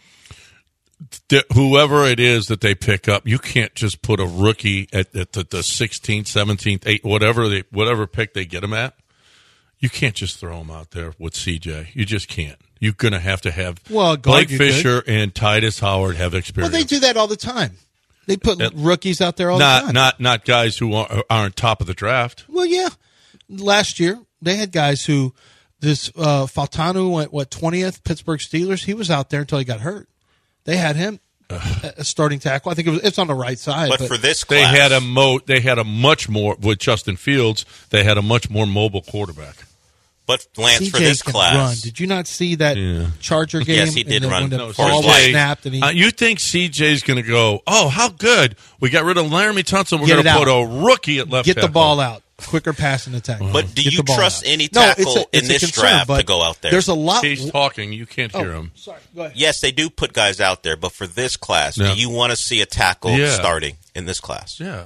Th- whoever it is that they pick up, you can't just put a rookie at, at the, the sixteenth, seventeenth, eighth, whatever they, whatever pick they get him at. You can't just throw him out there with C J. You just can't. You're going to have to have well, Blake Fisher and Titus Howard have experience. Well, they do that all the time. They put uh, rookies out there all not, the time. Not not guys who are, aren't top of the draft. Well, yeah. Last year, they had guys who, this uh, Faltanu went, what, twentieth, Pittsburgh Steelers? He was out there until he got hurt. They had him a starting tackle. I think it was, it's on the right side. But, but for this class. They had, a mo- they had a much more, with Justin Fields, they had a much more mobile quarterback. But Lance, C J for this can class, run. Did you not see that yeah. Charger game? Yes, he did the, run. When the no, ball was snapped, and he, uh, you think C J's going to go? Oh, how good! We got rid of Laramie Tunsil. We're going to put a rookie at left. Get tackle. the ball out. Quicker passing attack. But do Get you trust out. any No, tackle it's a, it's in this concern, draft to go out there? There's a lot. He's talking. You can't hear oh, him. Sorry. Go ahead. Yes, they do put guys out there, but for this class, Yeah. do you want to see a tackle Yeah. starting in this class? Yeah.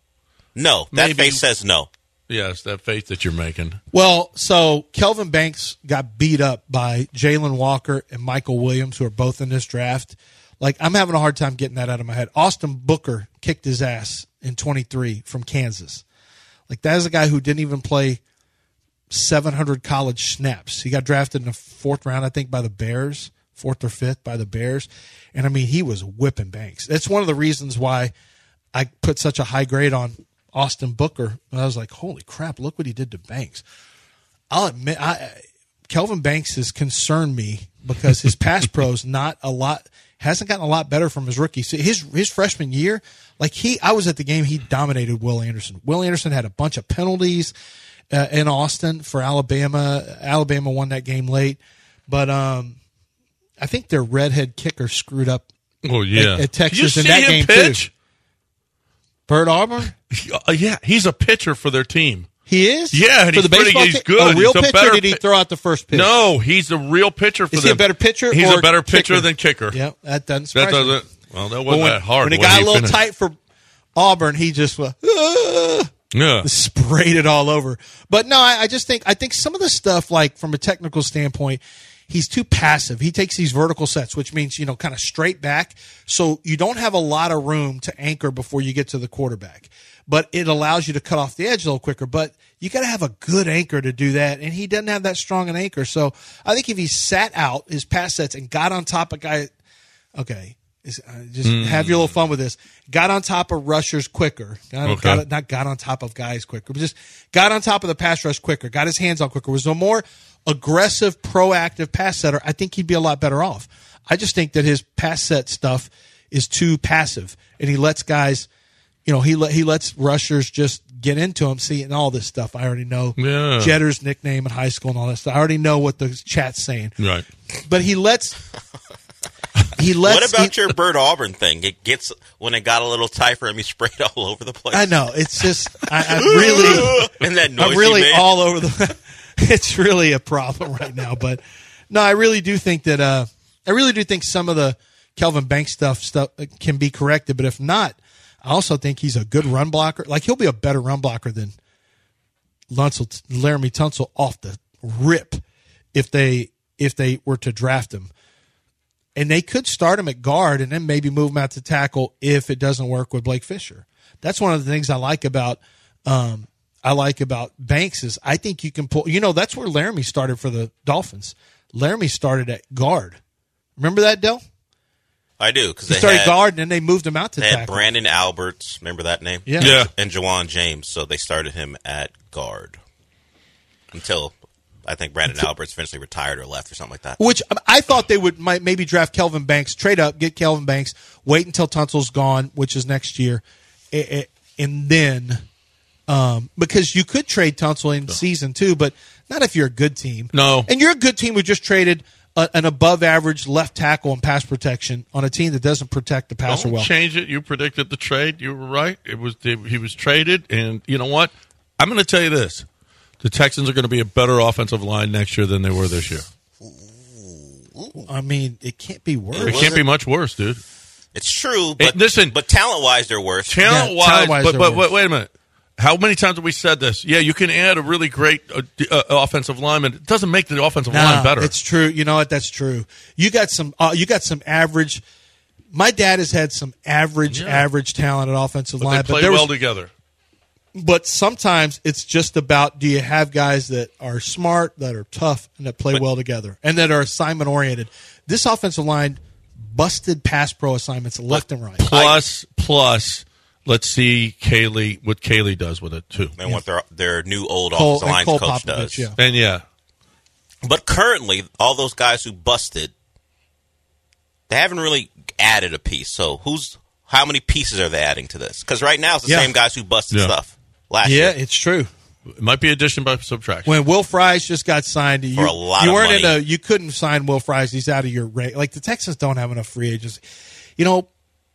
No, that Maybe- face says no. Yes, that faith that you're making. Well, so Kelvin Banks got beat up by Jalen Walker and Michael Williams, who are both in this draft. Like, I'm having a hard time getting that out of my head. Austin Booker kicked his ass in twenty-three from Kansas. Like, that is a guy who didn't even play seven hundred college snaps. He got drafted in the fourth round, I think, by the Bears, fourth or fifth by the Bears. And, I mean, he was whipping Banks. That's one of the reasons why I put such a high grade on Austin Booker. And I was like, holy crap, look what he did to Banks. I'll admit, I, Kelvin Banks has concerned me because his pass pro's not a lot, hasn't gotten a lot better from his rookie. So his his freshman year, like he, I was at the game, he dominated Will Anderson. Will Anderson had a bunch of penalties uh, in Austin for Alabama. Alabama won that game late, but um, I think their redhead kicker screwed up. Oh yeah, at, at Texas Did you in see that him game pitch? too. Bert Auburn. Uh, yeah, he's a pitcher for their team. He is? Yeah, and for he's the baseball pretty, he's team? good. A real He's a pitcher, better or did he pi- throw out the first pitch? No, he's a real pitcher for Is them. he a better pitcher? He's or a better pitcher kicker? than kicker. Yeah, that doesn't surprise That doesn't. Well, that me. wasn't when, that hard. When it when got he a little finished. tight for Auburn, he just uh, Yeah. sprayed it all over. But no, I, I just think I think some of the stuff, like from a technical standpoint, he's too passive. He takes these vertical sets, which means, you know, kind of straight back. So you don't have a lot of room to anchor before you get to the quarterback. But it allows you to cut off the edge a little quicker. But you got to have a good anchor to do that. And he doesn't have that strong an anchor. So I think if he sat out his pass sets and got on top of guy, okay, is, uh, just Mm. have your little fun with this. Got on top of rushers quicker. Got, Okay. got, not got on top of guys quicker, but just got on top of the pass rush quicker. Got his hands on quicker. Was a more aggressive, proactive pass setter. I think he'd be a lot better off. I just think that his pass set stuff is too passive, and he lets guys, you know, he let he lets rushers just get into him. See, and all this stuff I already know. Yeah. Jetter's nickname in high school and all that stuff. I already know what the chat's saying. Right. But he lets. He lets. What about he, your Bert Auburn thing? It gets when it got a little tight for him, he sprayed all over the place. I know. It's just I, I really. and that noise I'm really he made. all over the. It's really a problem right now, but no, I really do think that. Uh, I really do think some of the Kelvin Banks stuff stuff can be corrected, but if not, I also think he's a good run blocker. Like he'll be a better run blocker than Lunsel, Laramie Tunsil off the rip if they if they were to draft him. And they could start him at guard and then maybe move him out to tackle if it doesn't work with Blake Fisher. That's one of the things I like about um, I like about Banks is I think you can pull. You know, that's where Laramie started for the Dolphins. Laramie started at guard. Remember that, Del? I do because He they started had, guard and then they moved him out to they had tackle. Brandon Alberts. Remember that name? Yeah. Yeah. And Jawan James. So they started him at guard until I think Brandon Alberts eventually retired or left or something like that. Which I thought they would might maybe draft Kelvin Banks, trade up, get Kelvin Banks, wait until Tunsil's gone, which is next year, and then um, because you could trade Tunsil in season two, but not if you're a good team. No. And you're a good team who just traded a, an above-average left tackle and pass protection on a team that doesn't protect the passer Don't well. change it. You predicted the trade. You were right. It was he was traded, and you know what? I'm going to tell you this: the Texans are going to be a better offensive line next year than they were this year. I mean, it can't be worse. It can't be much worse, dude. It's true, Hey, but listen, but talent wise, they're worse. Talent Yeah, wise, talent-wise, but they're but worse. wait, wait a minute. How many times have we said this? Yeah, you can add a really great uh, uh, offensive lineman. It doesn't make the offensive nah, line better. It's true. You know what? That's true. You got some. Uh, you got some average. My dad has had some average, Yeah. average talent at offensive but line, they play but there well was, together. But sometimes it's just about, do you have guys that are smart, that are tough, and that play But- well together, and that are assignment oriented. This offensive line busted pass pro assignments left and right. Plus, plus, let's see Kaylee what Kaylee does with it too. And what their their new old Cole, offensive and lines Cole coach Popovich, does. yeah. And yeah, But currently, all those guys who busted, they haven't really added a piece. So who's how many pieces are they adding to this? Because right now it's the Yeah. same guys who busted Yeah. stuff last Yeah, year. it's true. it might be addition by subtraction. When Will Fries just got signed, you, For a lot you of weren't money. in a, you couldn't sign Will Fries. He's out of your rate. Like the Texans don't have enough free agents. You know,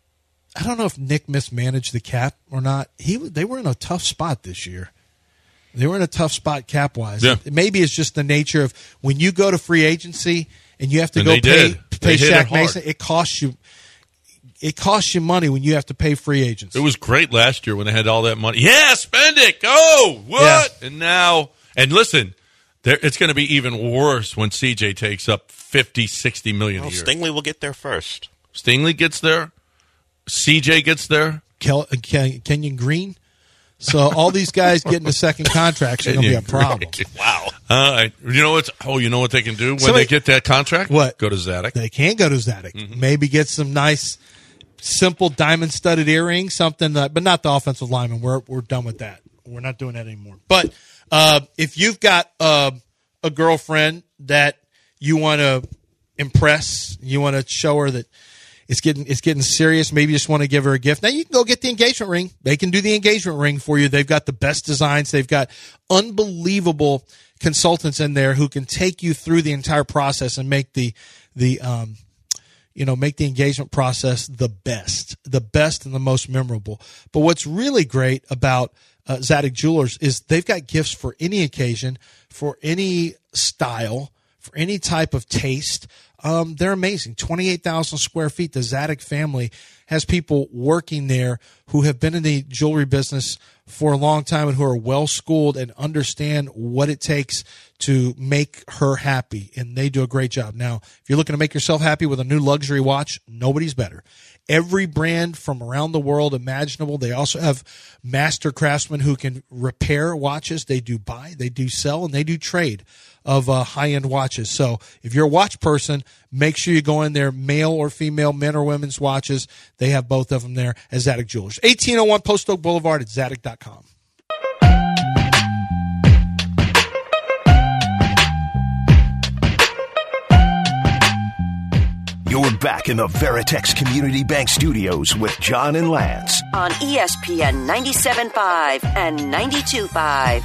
I don't know if Nick mismanaged the cap or not. He they were in a tough spot this year. They were in a tough spot cap wise. Yeah. Maybe it's just the nature of when you go to free agency and you have to And go they pay did. pay They hit it Shaq hard. Mason. It costs you. It costs you money when you have to pay free agents. It was great last year when they had all that money. Yeah, spend it. Go. What? And now, and listen, there, it's going to be even worse when C J takes up fifty, sixty million Well, a year. Stingley will get there first. Stingley gets there. C J gets there. Kel, uh, Ken, Kenyon Green. So all these guys getting the second contracts are going to be a problem. Wow. Uh, you know what's? Oh, you know what they can do when Somebody- they get that contract? What? Go to Zadok. They can go to Zadok. Maybe get some nice, simple diamond studded earrings, something, that, but not the offensive lineman. We're we're done with that. We're not doing that anymore. But uh, if you've got uh, a girlfriend that you want to impress, you want to show her that it's getting it's getting serious. Maybe you just want to give her a gift. Now you can go get the engagement ring. They can do the engagement ring for you. They've got the best designs. They've got unbelievable consultants in there who can take you through the entire process and make the the um, you know make the engagement process the best, the best and the most memorable. But what's really great about uh, Zadok Jewelers is they've got gifts for any occasion, for any style, for any type of taste. Um, they're amazing. twenty-eight thousand square feet. The Zadok family has people working there who have been in the jewelry business for a long time and who are well schooled and understand what it takes to make her happy. And they do a great job. Now, if you're looking to make yourself happy with a new luxury watch, nobody's better. Every brand from around the world imaginable. They also have master craftsmen who can repair watches. They do buy, they do sell, and they do trade of uh, high-end watches. So if you're a watch person, make sure you go in there, male or female, men or women's watches. They have both of them there at Zadok Jewelers. eighteen oh one Post Oak Boulevard at zadok dot com. You're back in the Veritex Community Bank Studios with John and Lance. On E S P N ninety-seven point five and ninety-two point five.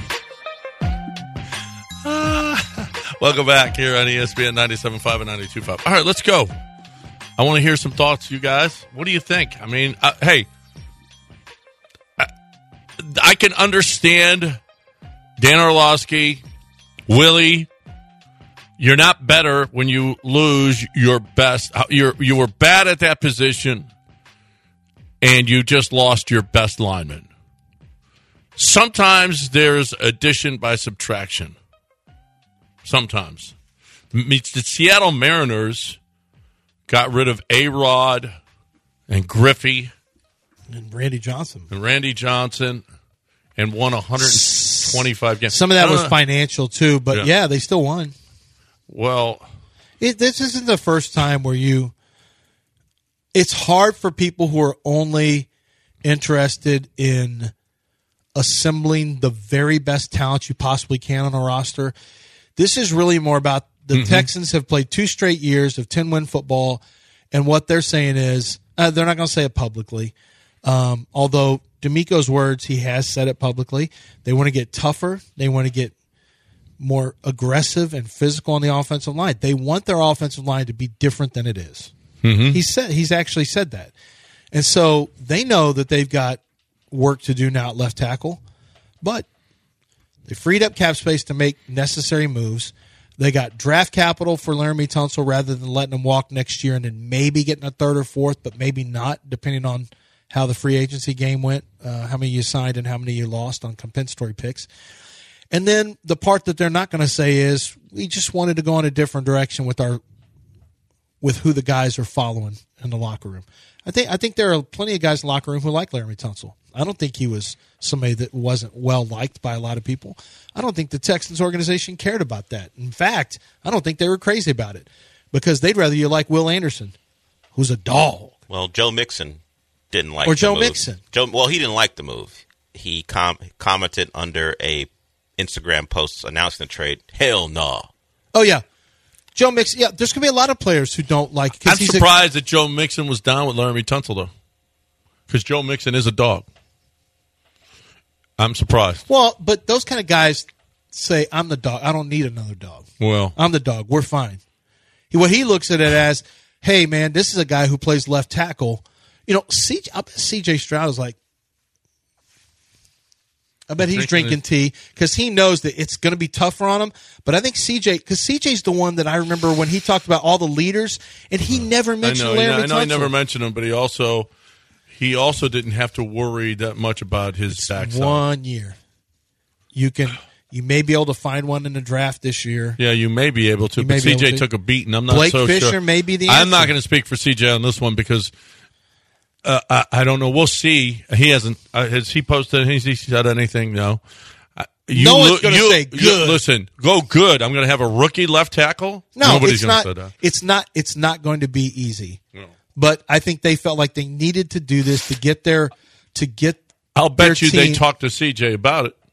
Welcome back here on E S P N ninety-seven point five and ninety-two point five. All right, let's go. I want to hear some thoughts, you guys. What do you think? I mean, uh, hey, I, I can understand Dan Orlovsky, Willie. You're not better when you lose your best. You're you were bad at that position, and you just lost your best lineman. Sometimes there's addition by subtraction. Sometimes. The Seattle Mariners got rid of A-Rod and Griffey And Randy Johnson. and Randy Johnson and won one hundred twenty-five games. Some of that I was don't know. financial, too, but Yeah. yeah, they still won. Well, It, this isn't the first time where you. It's hard for people who are only interested in assembling the very best talent you possibly can on a roster. This is really more about the Mm-hmm. Texans have played two straight years of ten-win football, and what they're saying is uh, they're not going to say it publicly. Um, although D'Amico's words, he has said it publicly. They want to get tougher. They want to get more aggressive and physical on the offensive line. They want their offensive line to be different than it is. Mm-hmm. He said he's actually said that, and so they know that they've got work to do now at left tackle, but they freed up cap space to make necessary moves. They got draft capital for Laramie Tunsil rather than letting him walk next year and then maybe getting a third or fourth, but maybe not, depending on how the free agency game went, uh, how many you signed and how many you lost on compensatory picks. And then the part that they're not going to say is we just wanted to go in a different direction with our with who the guys are following in the locker room. I think I think there are plenty of guys in the locker room who like Laremy Tunsil. I don't think he was somebody that wasn't well liked by a lot of people. I don't think the Texans organization cared about that. In fact, I don't think they were crazy about it because they'd rather you like Will Anderson, who's a dog. Well, Joe Mixon didn't like or the Joe move. Mixon. Joe, well, he didn't like the move. He com- commented under a Instagram post announcing the trade. Hell no. Oh yeah, Joe Mixon. Yeah, there's gonna be a lot of players who don't like. I'm he's surprised a, that Joe Mixon was down with Laremy Tunsil though, because Joe Mixon is a dog. I'm surprised. Well, but those kind of guys say, "I'm the dog. I don't need another dog. Well, I'm the dog. We're fine." He, what he looks at it as, "Hey man, this is a guy who plays left tackle." You know, C J, I bet C J Stroud is like. I bet he's drinking tea because he knows that it's going to be tougher on him. But I think C J, because C J's the one that I remember when he talked about all the leaders, and he never mentioned I know, Laremy I know Tunsil. he never mentioned him, but he also he also didn't have to worry that much about his it's backside. One year, you can you may be able to find one in the draft this year. Yeah, you may be able to. You but C J to. took a beating. I'm not Blake so Fisher sure. may be the answer. I'm not going to speak for C J on this one because. Uh, I, I don't know. We'll see. He hasn't. Uh, has he posted? Has he said anything? No. Uh, you no one's look, going to you, say good. You, listen, go good. I'm going to have a rookie left tackle. No, Nobody's it's going not. to say that. It's not. It's not going to be easy. No. But I think they felt like they needed to do this to get their to get. I'll bet you team. they talked to C J about it.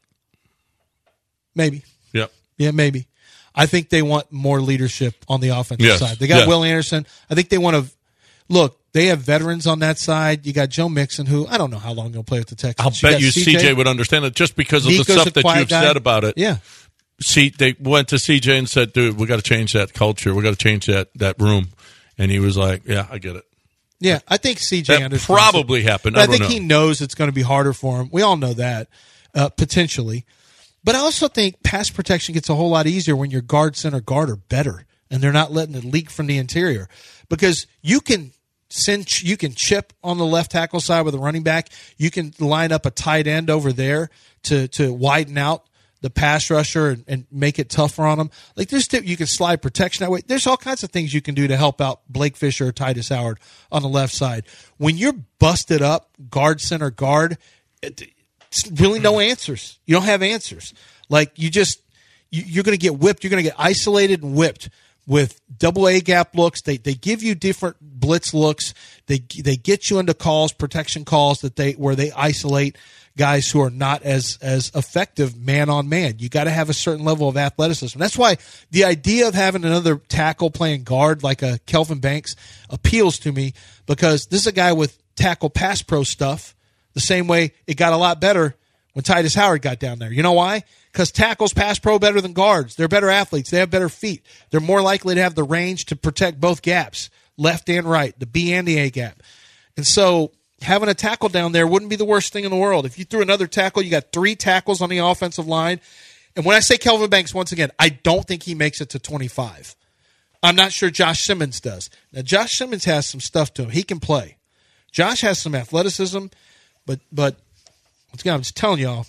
Maybe. Yep. Yeah, maybe. I think they want more leadership on the offensive yes. side. They got yes. Will Anderson. I think they want to look. They have veterans on that side. You got Joe Mixon, who I don't know how long he'll play with the Texans. I'll you bet you C J would understand it just because of Nico's the stuff that quiet you've guy. said about it. Yeah. See, they went to C J and said, "Dude, we got to change that culture. We got to change that that room." And he was like, "Yeah, I get it." Yeah, I think C J that understands. Probably it. happened. But I, I think know. he knows it's going to be harder for him. We all know that uh, potentially. But I also think pass protection gets a whole lot easier when your guard, center, guard are better, and they're not letting it leak from the interior because you can. Send, you can chip on the left tackle side with a running back. You can line up a tight end over there to to widen out the pass rusher and, and make it tougher on them. Like there's you can slide protection that way. There's all kinds of things you can do to help out Blake Fisher or Titus Howard on the left side. When you're busted up guard, center, guard, it's really no answers. You don't have answers. Like you just you, you're going to get whipped. You're going to get isolated and whipped. With double A gap looks, they they give you different blitz looks. They they get you into calls, protection calls that they where they isolate guys who are not as as effective man on man. You got to have a certain level of athleticism. That's why the idea of having another tackle playing guard like a Kelvin Banks appeals to me because this is a guy with tackle pass pro stuff. The same way it got a lot better when Titus Howard got down there. You know why? Because tackles pass pro better than guards. They're better athletes. They have better feet. They're more likely to have the range to protect both gaps, left and right, the B and the A gap. And so having a tackle down there wouldn't be the worst thing in the world. If you threw another tackle, you got three tackles on the offensive line. And when I say Kelvin Banks, once again, I don't think he makes it to twenty-five. I'm not sure Josh Simmons does. Now, Josh Simmons has some stuff to him. He can play. Josh has some athleticism, but but once again, I'm just telling y'all,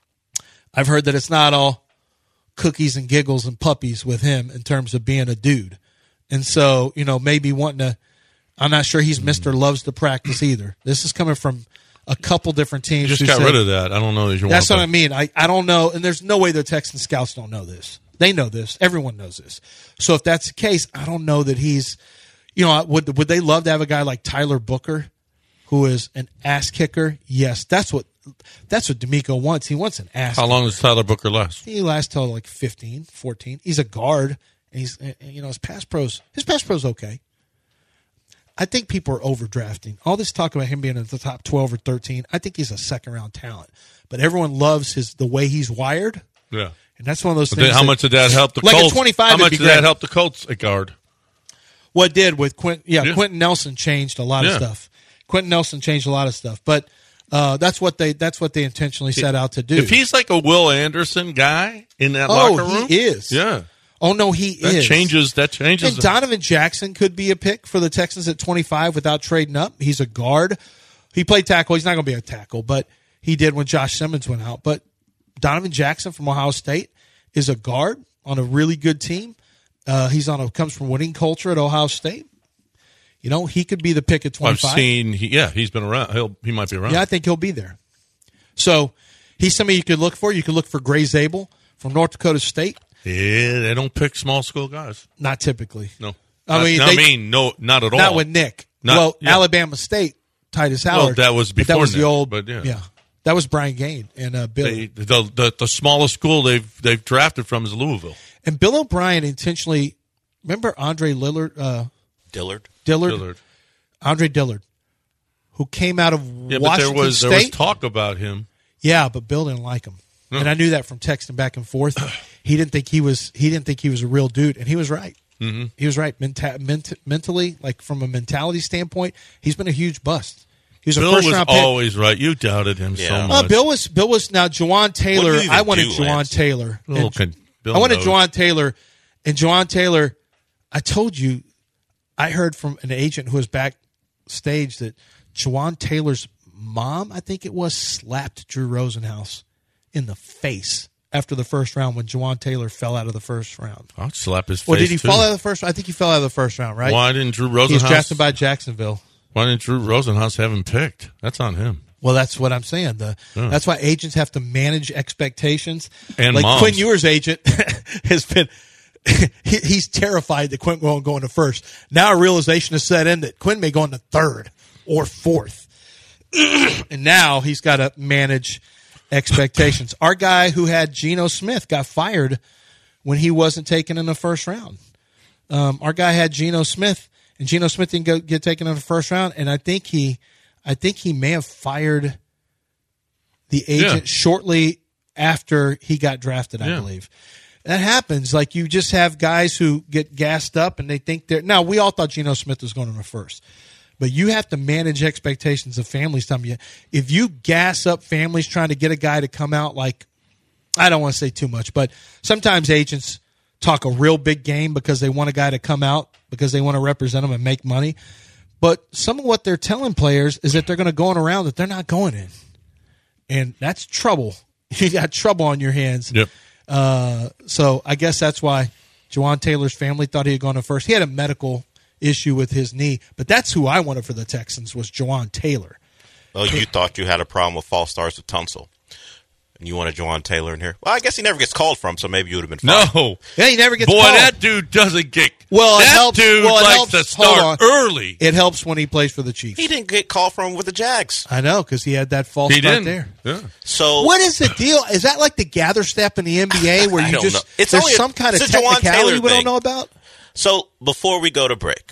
I've heard that it's not all cookies and giggles and puppies with him in terms of being a dude. And so, you know, maybe wanting to, I'm not sure he's Mister Loves to practice either. This is coming from a couple different teams. You just who got said, rid of that. I don't know that you That's want what I mean. I, I don't know. And there's no way the Texan scouts don't know this. They know this. Everyone knows this. So if that's the case, I don't know that he's, you know, would, would they love to have a guy like Tyler Booker who is an ass kicker? Yes. That's what, That's what D'Amico wants. He wants an ass. How long does Tyler Booker last? He lasts till like fifteen, fourteen. He's a guard, and he's you know his pass pros. His pass pros okay. I think people are overdrafting. All this talk about him being in the top twelve or thirteen. I think he's a second round talent, but everyone loves his the way he's wired. Yeah, and that's one of those but things. then how that, much did that help the like Colts? Like a twenty-five. How much did great. that help the Colts at guard? What did with Quint? Yeah, yeah. Quentin Nelson changed a lot yeah. of stuff. Quentin Nelson changed a lot of stuff, but. Uh, that's what they. That's what they intentionally set out to do. If he's like a Will Anderson guy in that oh, locker room, he is. Yeah. Oh no, he that is. Changes that changes. And Donovan Jackson could be a pick for the Texans at twenty-five without trading up. He's a guard He played tackle. He's not going to be a tackle, but he did when Josh Simmons went out. But Donovan Jackson from Ohio State is a guard on a really good team. Uh, he's on a comes from winning culture at Ohio State. You know, he could be the pick at twenty-five. I've seen, he, yeah, he's been around. He'll, he might be around. Yeah, I think he'll be there. So he's somebody you could look for. You could look for Gray Zabel from North Dakota State. Yeah, they don't pick small school guys. Not typically. No. I Not- mean, I they- mean, no, not at all. Not with Nick. Not- well, yeah. Alabama State, Titus Howard. Well, that was but that before was the Nick, old. but yeah. that was Brian Gaine and uh, Bill. They, the, the the smallest school they've they've drafted from is Louisville. And Bill O'Brien intentionally. Remember Andre Lillard, uh, Dillard. Dillard, Dillard. Andre Dillard, who came out of Yeah, but Washington there was State. there was talk about him. Yeah, but Bill didn't like him, No. and I knew that from texting back and forth. He didn't think he was. He didn't think he was a real dude, and he was right. Mm-hmm. He was right. Menta- ment- mentally, like from a mentality standpoint, he's been a huge bust. He was a Bill first was round pick. always right. You doubted him Yeah. so Uh, much. Uh, Bill was Bill was now Juwan Taylor. What do you even I wanted do, Juwan Lance? Taylor. Bill And- can- Bill I wanted knows. Juwan Taylor, and Juwan Taylor. I told you, I heard from an agent who was backstage that Juwan Taylor's mom, I think it was, slapped Drew Rosenhaus in the face after the first round when Juwan Taylor fell out of the first round. I'd slap his face. Well, did he too. fall out of the first? I think he fell out of the first round, right? Why didn't Drew He was Rosenhaus? drafted by Jacksonville. Why didn't Drew Rosenhaus have him picked? That's on him. Well, that's what I'm saying. The, Yeah. That's why agents have to manage expectations. And like moms. Quinn Ewers' agent has been, he, he's terrified that Quinn won't go into first. Now a realization has set in that Quinn may go into third or fourth. And now he's got to manage expectations. Our guy who had Geno Smith got fired when he wasn't taken in the first round. Um, our guy had Geno Smith, and Geno Smith didn't go, get taken in the first round, and I think he, I think he may have fired the agent Yeah. shortly after he got drafted. I Yeah. believe that happens. Like you just have guys who get gassed up, and they think they're. Now we all thought Geno Smith was going in the first, but you have to manage expectations of families. Tell me, if you gas up families trying to get a guy to come out, like I don't want to say too much, but sometimes agents talk a real big game because they want a guy to come out because they want to represent them and make money. But some of what they're telling players is that they're going to go in around that they're not going in. And that's trouble. You got trouble on your hands. Yep. Uh, so I guess that's why Juwan Taylor's family thought he had gone in first. He had a medical issue with his knee, but that's who I wanted for the Texans was Juwan Taylor. Oh, you thought you had a problem with false starts with Tunsil. And you wanted Juwan Taylor in here? Well, I guess he never gets called from, so maybe you would have been fine. No. Yeah, he never gets Boy, called. that dude doesn't get. Well, it that helps- dude well, it likes helps- to hold start on. early. It helps when he plays for the Chiefs. He didn't get called from with the Jags. I know, because he had that false He start didn't. there. Yeah. So What is the deal? Is that like the gather step in the N B A where I you don't just know. It's there's only a- some kind of it's a Juwan technicality Taylor we don't thing. know about? So before we go to break,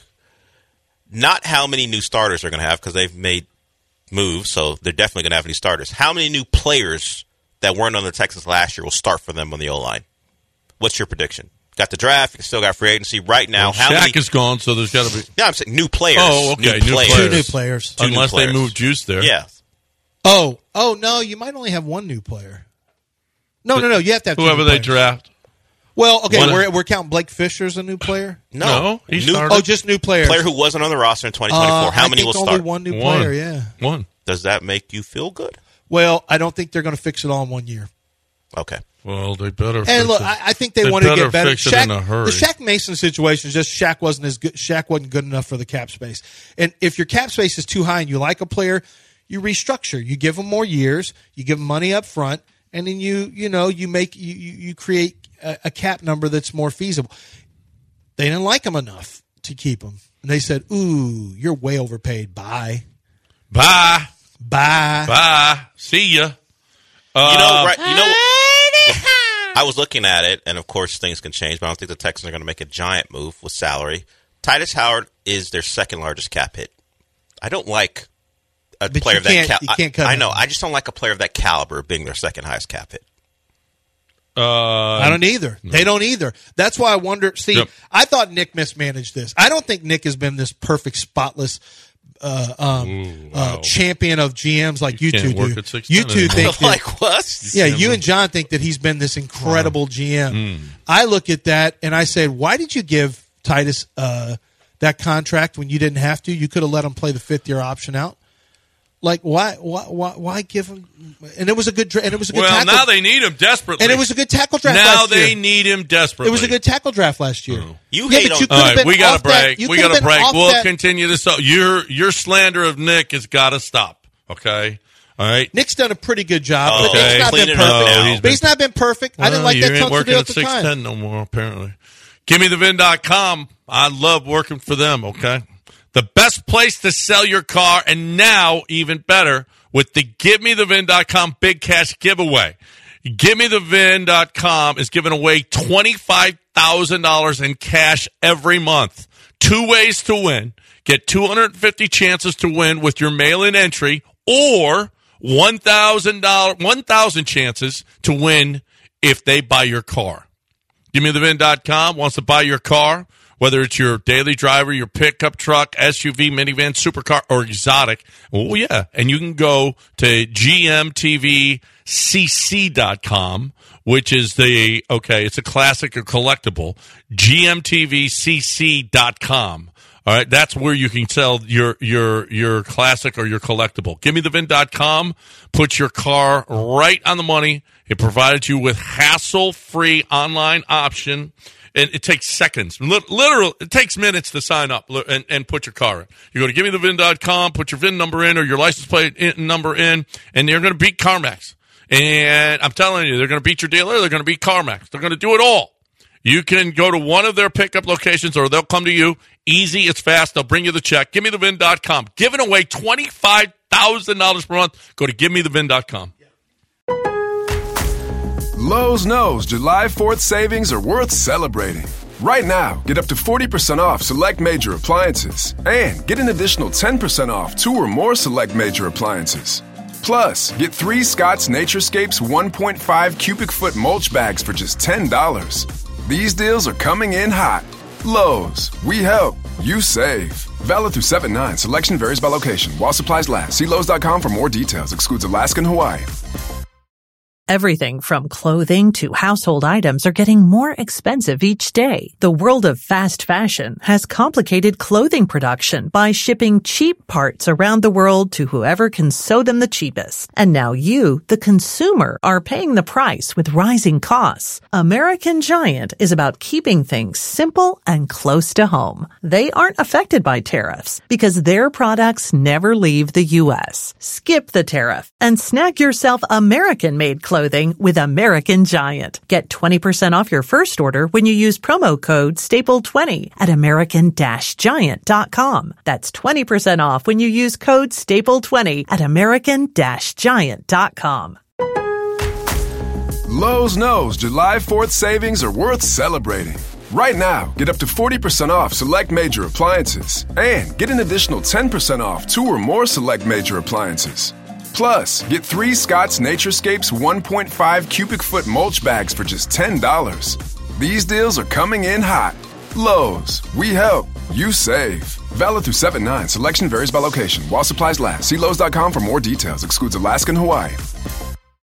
not how many new starters they're going to have because they've made moves, so they're definitely going to have new starters. How many new players that weren't on the Texans last year will start for them on the O-line? What's your prediction? Got the draft, you still got free agency right now. Well, how Shaq many? is gone, so there's got to be. Yeah, I'm saying new players. Oh, okay, new new players. Two new players. Two new Unless they players. move Juice there. Yeah. Oh, oh no, you might only have one new player. No, no, no. You have to have two Whoever new they players. draft. Well, okay, One- we're we're counting Blake Fisher as a new player. No, No, he new started. Oh, just new players. player who wasn't on the roster in twenty Uh, twenty-four. How I many think will only start? one new One. player. Yeah. One. Does that make you feel good? Well, I don't think they're going to fix it all in one year. Okay. Well, they better. And fix look, it. I, I think they, They want to better get better. fix it in a hurry. The Shaq Mason situation is just Shaq wasn't as good. Shaq wasn't good enough for the cap space. And if your cap space is too high and you like a player, you restructure. You give them more years. You give them money up front, and then you you know you make you you, you create a, a cap number that's more feasible. They didn't like him enough to keep him, and they said, "Ooh, you're way overpaid. Bye, Bye. bye." Bye. See ya. Uh, You know, right? You know. I was looking at it, and of course things can change, but I don't think the Texans are going to make a giant move with salary. Titus Howard is their second largest cap hit. I don't like a But player you of that can't- cal- you can't cut I, I him. know. I just don't like a player of that caliber being their second highest cap hit. Uh, I don't either. They don't either. That's why I wonder. See, Yep. I thought Nick mismanaged this. I don't think Nick has been this perfect, spotless uh, um, Ooh, uh, wow. champion of G Ms like you, You two can't work do. at six You ten two anymore. think that, like what? yeah, you and John think that he's been this incredible G M. Mm. I look at that and I said, why did you give Titus uh, that contract when you didn't have to? You could have let him play the fifth year option out. Like why why why, why give him? And it was a good dra- and it was a good well, tackle. now they need him desperately. And it was a good tackle draft now last year. they need him desperately. It was a good tackle draft last year. Oh. You yeah, hate but on. you All right, been we got off to break. that- you we could've got to been break. off We'll that- continue this. Up. Your your slander of Nick has got to stop. Okay. All right. Nick's done a pretty good job, Oh, but Nick's not clean been it up perfect. now. he's But he's not been perfect. I didn't Well, like you that ain't Tunster working deal at at the time. six ten no more, apparently. Give me the vin dot com. I love working for them, okay? The best place to sell your car, and now even better with the Give Me The Vin dot com Big Cash Giveaway. Give Me The Vin dot com is giving away twenty-five thousand dollars in cash every month. Two ways to win. Get two hundred fifty chances to win with your mail-in entry, or one thousand dollars, one thousand chances to win if they buy your car. Give Me The Vin dot com wants to buy your car, whether it's your daily driver, your pickup truck, S U V, minivan, supercar, or exotic. Oh, yeah. And you can go to G M T V C C dot com, which is the, okay, it's a classic or collectible, G M T V C C dot com. All right, that's where you can sell your your your classic or your collectible. Give Me The Vin dot com puts your car right on the money. It provides you with hassle-free online option, and it takes seconds. Literally, it takes minutes to sign up and, and put your car in. You go to Give Me The Vin dot com, put your V I N number in or your license plate in, number in, and they're going to beat CarMax. And I'm telling you, they're going to beat your dealer. They're going to beat CarMax. They're going to do it all. You can go to one of their pickup locations, or they'll come to you. Easy, it's fast. They'll bring you the check. Give Me The Vin dot com. Giving away twenty-five thousand dollars per month. Go to Give Me The Vin dot com. Lowe's knows July fourth savings are worth celebrating. Right now, get up to forty percent off select major appliances and get an additional ten percent off two or more select major appliances. Plus, get three Scott's Naturescapes one point five cubic foot mulch bags for just ten dollars. These deals are coming in hot. Lowe's, we help, you save. Valid through seven nine. Selection varies by location. While supplies last. See Lowe's dot com for more details. Excludes Alaska and Hawaii. Everything from clothing to household items are getting more expensive each day. The world of fast fashion has complicated clothing production by shipping cheap parts around the world to whoever can sew them the cheapest. And now you, the consumer, are paying the price with rising costs. American Giant is about keeping things simple and close to home. They aren't affected by tariffs because their products never leave the U S. Skip the tariff and snag yourself American-made clothing Clothing with American Giant. Get twenty percent off your first order when you use promo code staple twenty at American Giant dot com. That's twenty percent off when you use code staple twenty at American Giant dot com. Lowe's knows July fourth savings are worth celebrating. Right now, get up to forty percent off select major appliances and get an additional ten percent off two or more select major appliances. Plus, get three Scott's Naturescapes one point five cubic foot mulch bags for just ten dollars. These deals are coming in hot. Lowe's, we help, you save. Valid through seven nine. Selection varies by location. While supplies last. See Lowe's dot com for more details. Excludes Alaska and Hawaii.